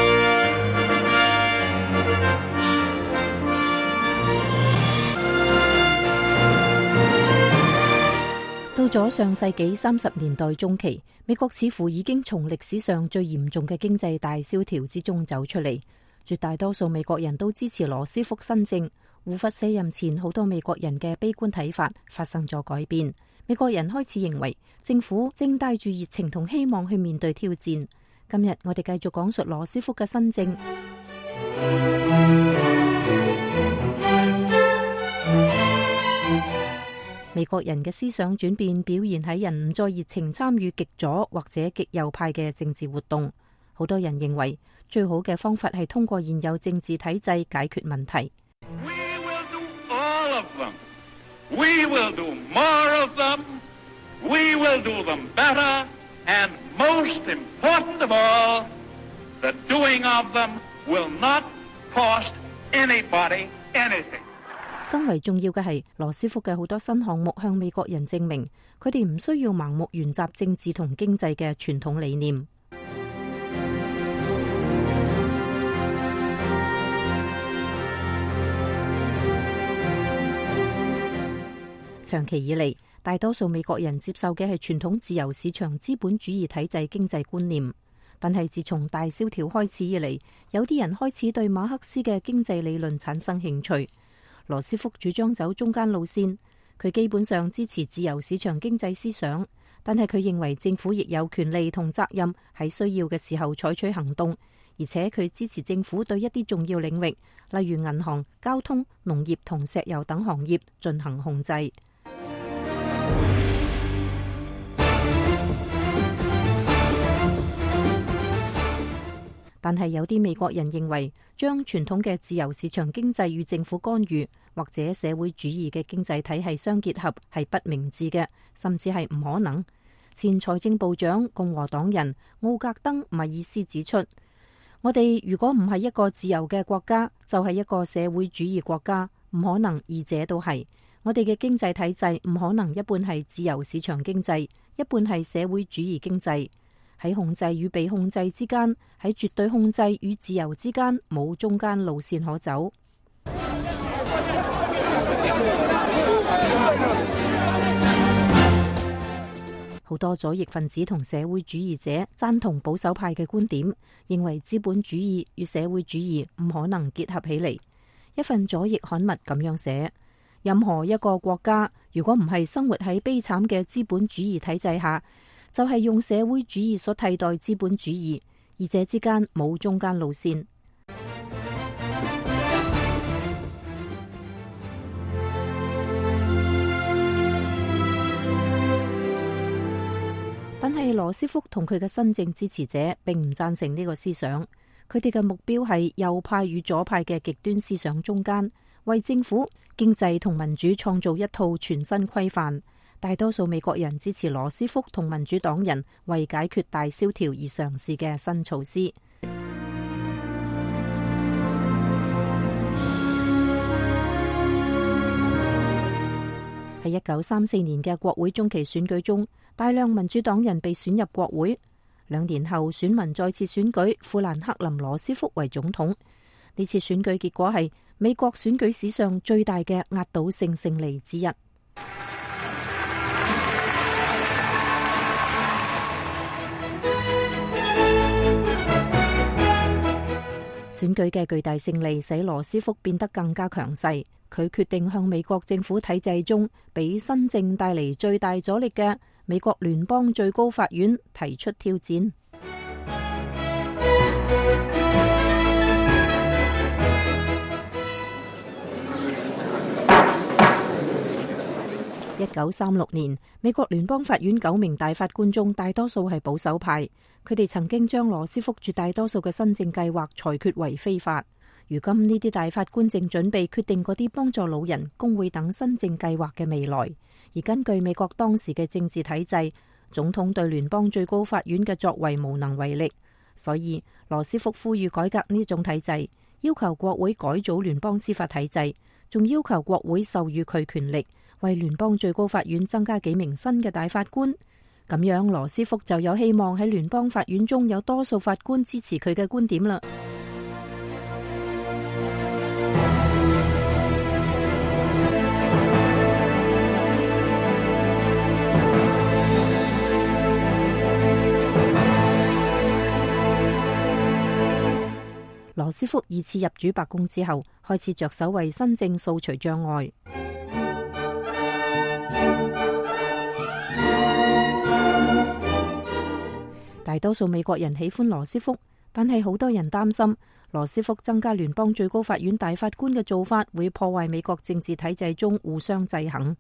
到咗上世紀30年代中期，美國似乎已經從歷史上最嚴重嘅經濟大蕭條之中走出嚟。絕大多數美國人都支持羅斯福新政。胡佛卸任前，好多美國人嘅悲觀睇法發生咗改變。美國人開始認為政府正帶住熱情同希望去面對挑戰。今日我哋繼續講述羅斯福嘅新政。美國人嘅思想轉變表現喺人唔再熱情參與極左或者極右派嘅政治活動。好多人認為最好嘅方法係通過現有政治體制解決問題。 We will do more of them. We will do them better. And most important of all, the doing of them will not cost anybody anything. 更為重要嘅係，羅斯福嘅好多新項目向美國人證明，佢哋唔需要盲目沿襲政治同經濟嘅傳統理念。長期以嚟，大多數美國人接受嘅係傳統自由市場資本主義體制經濟觀念，但係自從大蕭條開始以嚟，有啲人開始對馬克思嘅經濟理論產生興趣。羅斯福主張走中間路線，佢基本上支持自由市場經濟思想，但係佢認為政府亦有權利同責任喺需要嘅時候採取行動，而且佢支持政府對一啲重要領域，例如銀行、交通、農業同石油等行業進行控制。但係有啲美國人認為，將傳統嘅自由市場經濟與政府干預或者社會主義嘅經濟體系相結合係不明智嘅，甚至係唔可能。前財政部長共和黨人奧格登米爾斯指出，我哋如果唔係一個自由嘅國家，就係一個社會主義國家，唔可能二者都係。我哋嘅經濟體制唔可能一半係自由市場經濟，一半係社會主義經濟。喺控制與被控制之間，喺絕對控制與自由之間，冇中間路線可走。 好多左翼分子同社會主義者贊同保守派嘅觀點，認為資本主義與社會主義唔可能結合起嚟。一份左翼刊物咁樣寫：任何一個國家如果唔係生活喺悲慘嘅資本主義體制下，就係用社會主義所替代資本主義，二者之間冇中間路線。但係羅斯福同佢嘅新政支持者並唔贊成呢個思想，佢哋嘅目標係右派與左派嘅極端思想中間，為政府、經濟同民主創造一套全新規範。大多數美國人支持羅斯福同民主黨人為解決大蕭條而嘗試嘅新措施。喺1934年嘅國會中期選舉中，大量民主黨人被選入國會。2年後，選民再次選舉富蘭克林·羅斯福為總統。呢次選舉結果係美國選舉史上最大嘅壓倒性勝利之一。選舉嘅巨大勝利使羅斯福變得更加強勢，佢決定向美國政府體制中俾新政帶嚟最大阻力嘅美國聯邦最高法院提出挑戰。1936年，美國聯邦法院9名大法官中，大多數係保守派。佢哋曾經將羅斯福絕大多數嘅新政計劃裁決為非法。如今呢啲大法官正準備決定嗰啲幫助老人、工會等新政計劃嘅未來。而根據美國當時嘅政治體制，總統對聯邦最高法院嘅作為無能為力。所以羅斯福呼籲改革呢種體制，要求國會改組聯邦司法體制，仲要求國會授予佢權力，為聯邦最高法院增加幾名新嘅大法官。咁樣羅斯福就有希望喺聯邦法院中有多數法官支持佢嘅觀點啦。羅斯福2次入主白宮之後，開始着手為新政掃除障礙。大多數美國人喜歡羅斯福，但係好多人擔心羅斯福增加聯邦最高法院大法官嘅做法會破壞美國政治體制中互相制衡。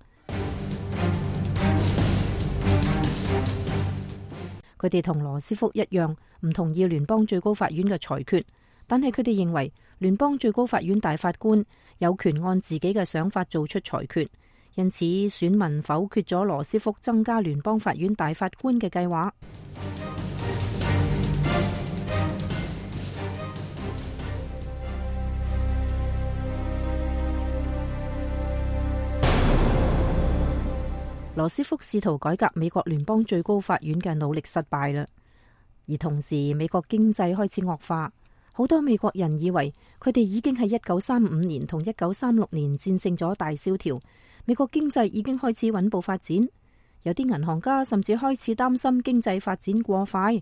佢哋同羅斯福一樣，唔同意聯邦最高法院嘅裁決，但係佢哋認為聯邦最高法院大法官有權按自己嘅想法做出裁決，因此選民否決咗羅斯福增加聯邦法院大法官嘅計劃。羅斯福試圖改革美國聯邦最高法院嘅努力失敗啦，而同時美國經濟開始惡化，好多美國人以為佢哋已經喺1935年同1936年戰勝咗大蕭條，美國經濟已經開始穩步發展，有啲銀行家甚至開始擔心經濟發展過快。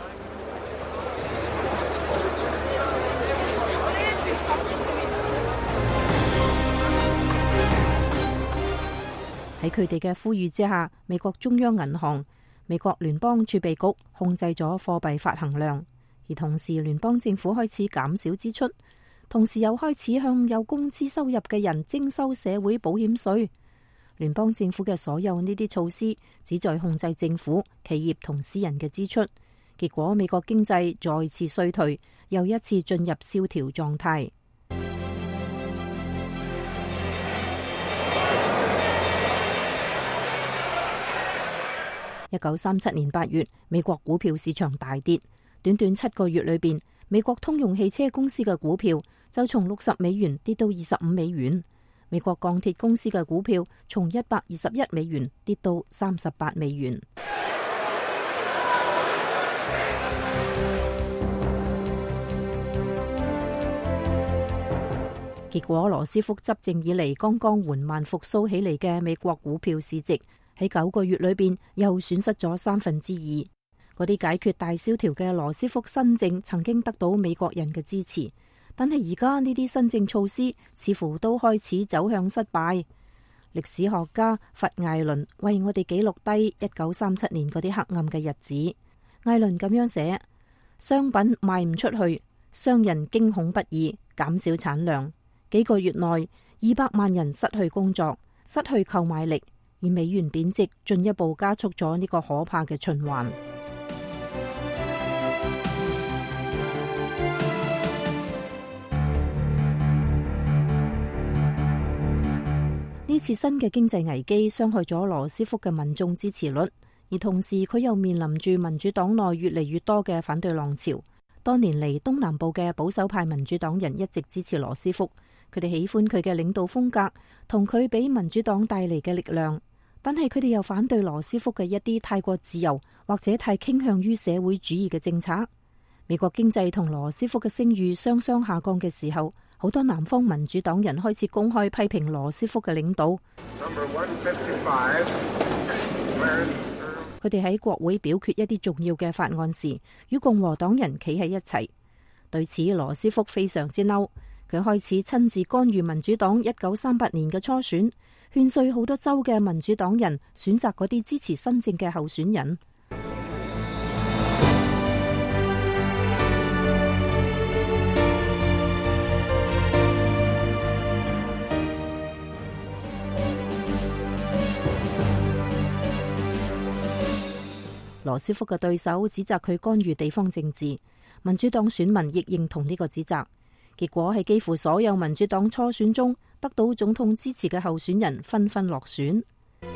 喺佢哋嘅呼籲之下，美國中央銀行、美國聯邦儲備局控制咗貨幣發行量，而同時聯邦政府開始減少支出，同時又開始向有工資收入嘅人徵收社會保險稅。聯邦政府嘅所有呢啲措施旨在控制政府、企業同私人嘅支出，結果美國經濟再次衰退，又一次進入蕭條狀態。1937年8月，美國股票市場大跌，短短7個月裏邊，美國通用汽車公司嘅股票就從60美元跌到25美元，美國鋼鐵公司嘅股票從121美元跌到38美元。 結果羅斯福執政以嚟剛剛緩慢復甦起嚟嘅美國股票市值喺9個月裏邊又損失咗2/3。嗰啲解決大蕭條嘅羅斯福新政曾經得到美國人嘅支持，但係而家呢啲新政措施似乎都開始走向失敗。歷史學家弗艾倫為我哋記錄低1937年嗰啲黑暗嘅日子。艾倫咁樣寫：商品賣唔出去，商人驚恐不已，減少產量。幾個月內200萬人失去工作，失去購買力，而美元貶值進一步加速咗呢個可怕嘅循環。呢次新嘅經濟危機傷害咗羅斯福嘅民眾支持率，而同時佢又面臨住民主黨內越嚟越多嘅反對浪潮。多年嚟，東南部嘅保守派民主黨人一直支持羅斯福，佢哋喜歡佢嘅領導風格同佢俾民主黨帶嚟嘅力量，但係佢哋又反對羅斯福嘅一啲太過自由或者太傾向於社會主義嘅政策。美國經濟同羅斯福嘅聲譽雙雙下降嘅時候，好多南方民主黨人開始公開批評羅斯福嘅領導。佢哋喺國會表決一啲重要嘅法案時，與共和黨人企喺一齊。對此，羅斯福非常之嬲，佢開始親自干預民主黨1938年嘅初選，勸說好多州嘅民主黨人選擇嗰啲支持新政嘅候選人。羅斯福嘅對手指責佢干預地方政治，民主黨選民亦認同呢個指責。結果係幾乎所有民主黨初選中得到總統支持嘅候選人紛紛落選。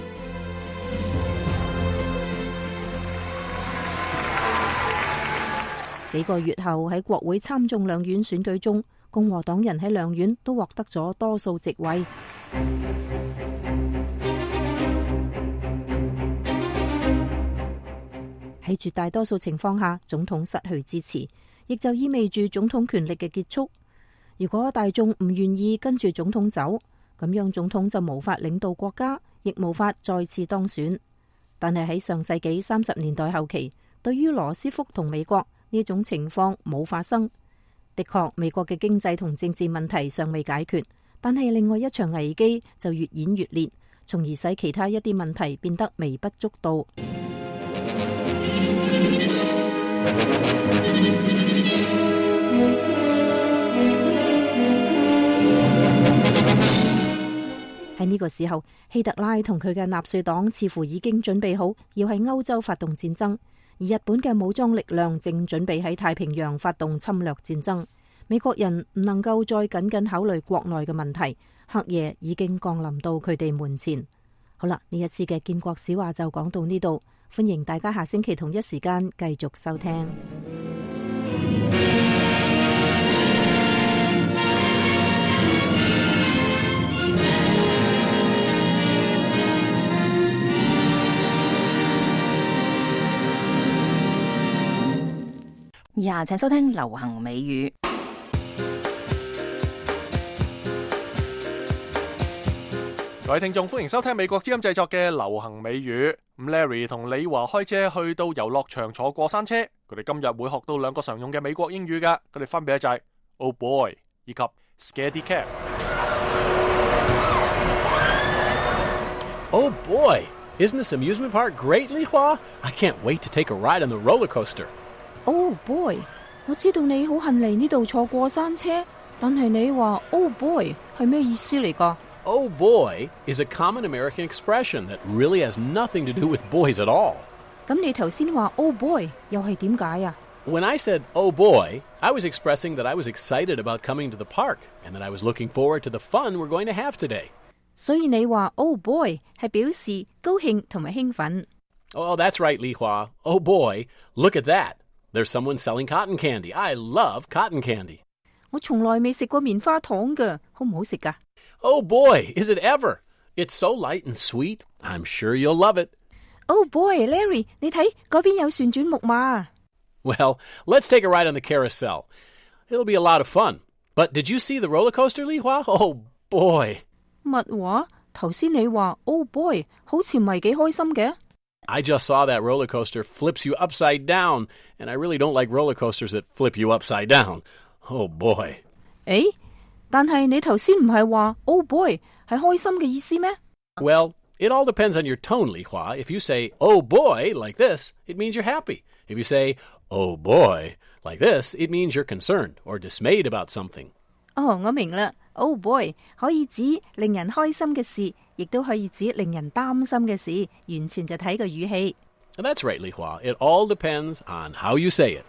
幾個月後喺國會參眾兩院選舉中，共和黨人喺兩院都獲得咗多數席位。喺絕大多數情況下，總統失去支持，亦就意味住總統權力嘅結束。如果大眾唔願意跟住總統走，咁樣總統就無法領導國家，亦無法再次當選。但係喺上世紀30年代後期，對於羅斯福同美國呢種情況冇發生。的確，美國嘅經濟同政治問題尚未解決，但係另外一場危機就越演越烈，從而使其他一啲問題變得微不足道。喺呢個時候，希特拉同佢嘅納粹黨似乎已經準備好要喺歐洲發動戰爭，而日本嘅武裝力量正準備喺太平洋發動侵略戰爭。美國人唔能夠再僅僅考慮國內嘅問題，黑夜已經降臨到佢哋門前。好啦，呢一次嘅建國史話就講到呢度，歡迎大家下星期同一時間繼續收聽。 以下請收聽流行美語。 各位聽眾，歡迎收聽美國之音製作嘅流行美語。Larry 同李華開車去到遊樂場坐過山車，佢哋今日會學到2個常用嘅美國英語㗎。佢哋分別就係 Oh boy 以及 Scaredy cat。 Oh boy, isn't this amusement park great, Li Hua? I can't wait to take a ride on the roller coaster. Oh boy， 我知道你好恨嚟呢度坐過山車，但係你話 Oh boy 係咩意思嚟㗎 ？Oh boy is a common American expression that really has nothing to do with boys at all. 咁你頭先話 Oh boy 又係點解啊？ When I said oh boy, I was expressing that I was excited about coming to the park and that I was looking forward to the fun we're going to have today. 所以你話 Oh boy 係表示高興同埋興奮。 Oh, that's right, Li Hua. Oh boy, look at that. There's someone selling cotton candy. I love cotton candy. 我從來未食過棉花糖㗎，好唔好食㗎 ？Oh boy, is it ever? It's so light and sweet. I'm sure you'll love it. Oh boy, Larry, 你睇嗰邊有旋轉木馬。 Well, let's take a ride on the carousel. It'll be a lot of fun. But did you see the roller coaster, Li Hua? Oh, boy. 乜話？頭先你話 Oh boy， 好似唔係幾開心嘅。 I just saw that roller coaster flips you upside down, and I really don't like roller coasters that flip you upside down. Oh, boy. 誒，但係你頭先唔係話 Oh boy 係開心嘅意思咩？ Well, it all depends on your tone, Li Hua. If you say, oh boy, like this, it means you're happy. If you say, oh boy, like this, it means you're concerned or dismayed about something. 哦，我明啦。Oh boy 可以指令人開心嘅事，亦都可以指令人擔心嘅事，完全就睇個語氣。 That's right, Li Hua. It all depends on how you say it.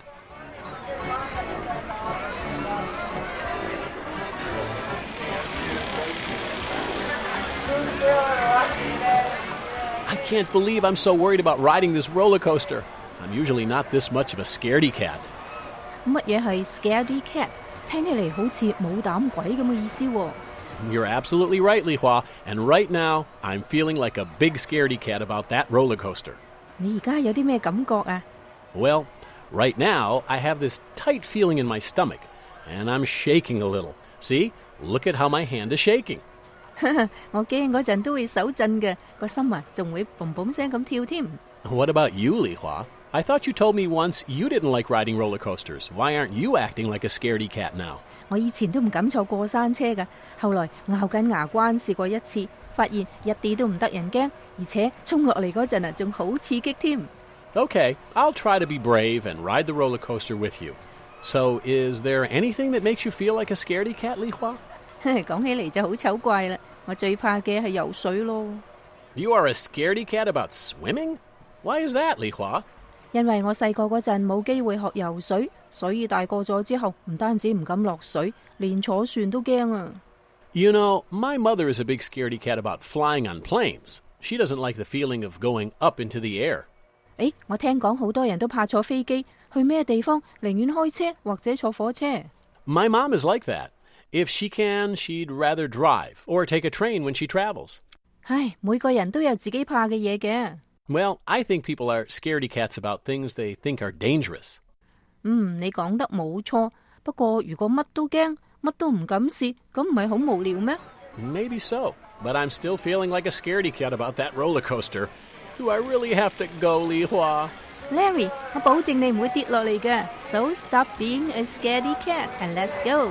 I can't believe I'm so worried about riding this roller coaster. I'm usually not this much of a scaredy cat. 乜嘢係 scaredy cat？ 聽起嚟好似冇膽鬼咁嘅意思喎。 You're absolutely right, Li Hua. And right now, I'm feeling like a big scaredy cat about that roller coaster. 你而家有啲咩感覺啊？ Well, right now, I have this tight feeling in my stomach, and I'm shaking a little. See? Look at how my hand is shaking. 我驚嗰陣都會手震嘅，個心啊仲會嘣嘣聲咁跳添。 What about you, Li Hua? I thought you told me once you didn't like riding roller coasters. Why aren't you acting like a scaredy cat now? 我以前都唔敢坐過山車㗎，後來咬緊牙關試過一次，發現一啲都唔得人驚，而且衝落嚟嗰陣啊仲好刺激添。 Okay, I'll try to be brave and ride the roller coaster with you. So, is there anything that makes you feel like a scaredy cat, Li Hua? 講起嚟就好醜怪啦，我最怕嘅係游水咯。 You are a scaredy cat about swimming? Why is that, Li Hua? 因為我細個嗰陣冇機會學游水，所以大個咗之後唔單止唔敢落水，連坐船都驚啊。 You know, my mother is a big scaredy cat about flying on planes. She doesn't like the feeling of going up into the air. 誒，我聽講好多人都怕坐飛機，去咩地方寧願開車或者坐火車。 My mom is like that. If she can, she'd rather drive or take a train when she travels. 唉，每個人都有自己怕嘅嘢嘅。 Well, I think people are scaredy cats about things they think are dangerous. 你講得冇錯。不過如果乜都驚，乜都唔敢試，咁唔係好無聊咩？ Maybe so, but I'm still feeling like a scaredy cat about that roller coaster. Do I really have to go, Li Hua? Larry, 我保證你唔會跌落嚟嘅。So stop being a scaredy cat and let's go.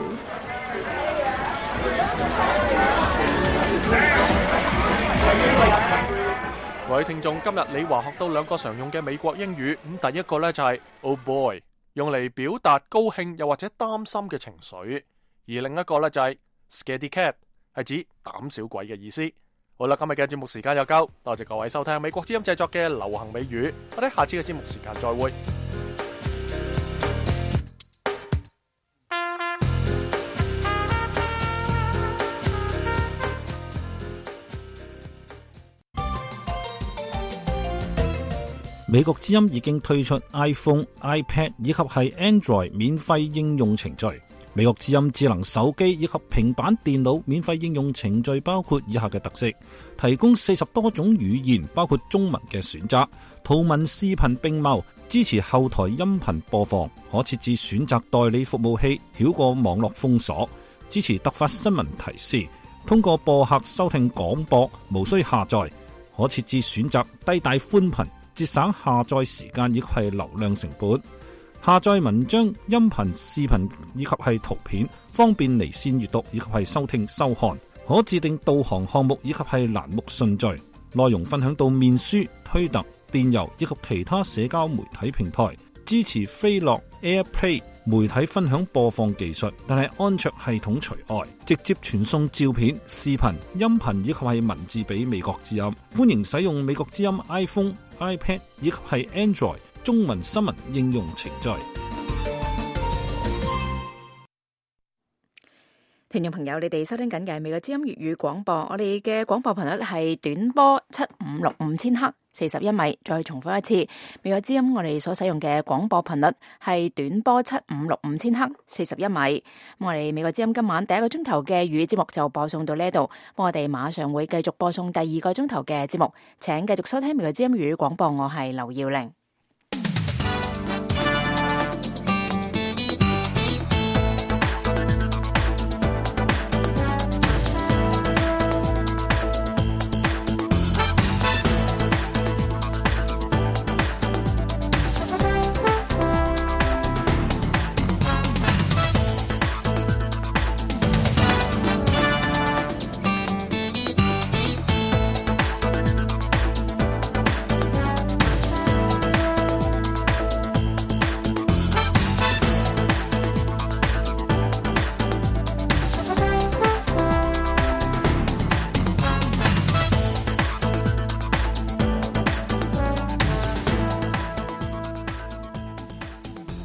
各位聽眾，今日李華學到兩個常用嘅美國英語，第一個呢就係 Oh boy， 用嚟表達高興又或者擔心嘅情緒；而另一個呢就係 Scaredy cat， 係指膽小鬼嘅意思。好啦，今日嘅節目時間又夠，多謝各位收聽美國之音製作嘅流行美語，我哋下次嘅節目時間再會。 美國之音已經推出 iPhone、iPad 以及係 Android 免費應用程序。美國之音智能手機以及平板電腦免費應用程序包括以下嘅特色：提供40多種語言，包括中文嘅選擇，圖文視頻並茂，支持後台音頻播放，可設置選擇代理服務器，繞過網絡封鎖，支持突發新聞提示，通過播客收聽廣播，無需下載，可設置選擇低帶寬頻，節省下載時間以及係流量成本。下載文章、音頻、視頻以及係圖片，方便離線閱讀以及係收聽收看。可自定導航項目以及係欄目順序。內容分享到面書、推特、電郵以及其他社交媒體平台。支持飛樂 AirPlay 媒體分享播放技術，但係安卓系統除外。直接傳送照片、視頻、音頻以及係文字俾美國之音。歡迎使用美國之音 iPhone、iPad 以及係 Android 中文新聞應用程序。 聽眾朋友，你哋收聽緊嘅美國之音粵語廣播，我哋嘅廣播頻率係短波7565千赫41米。再重複一次，美國之音我哋所使用嘅廣播頻率係短波7565千赫41米。我哋美國之音今晚第一個鐘頭嘅粵語節目就播送到呢度，我哋馬上會繼續播送第二個鐘頭嘅節目，請繼續收聽美國之音粵語廣播，我係劉耀玲。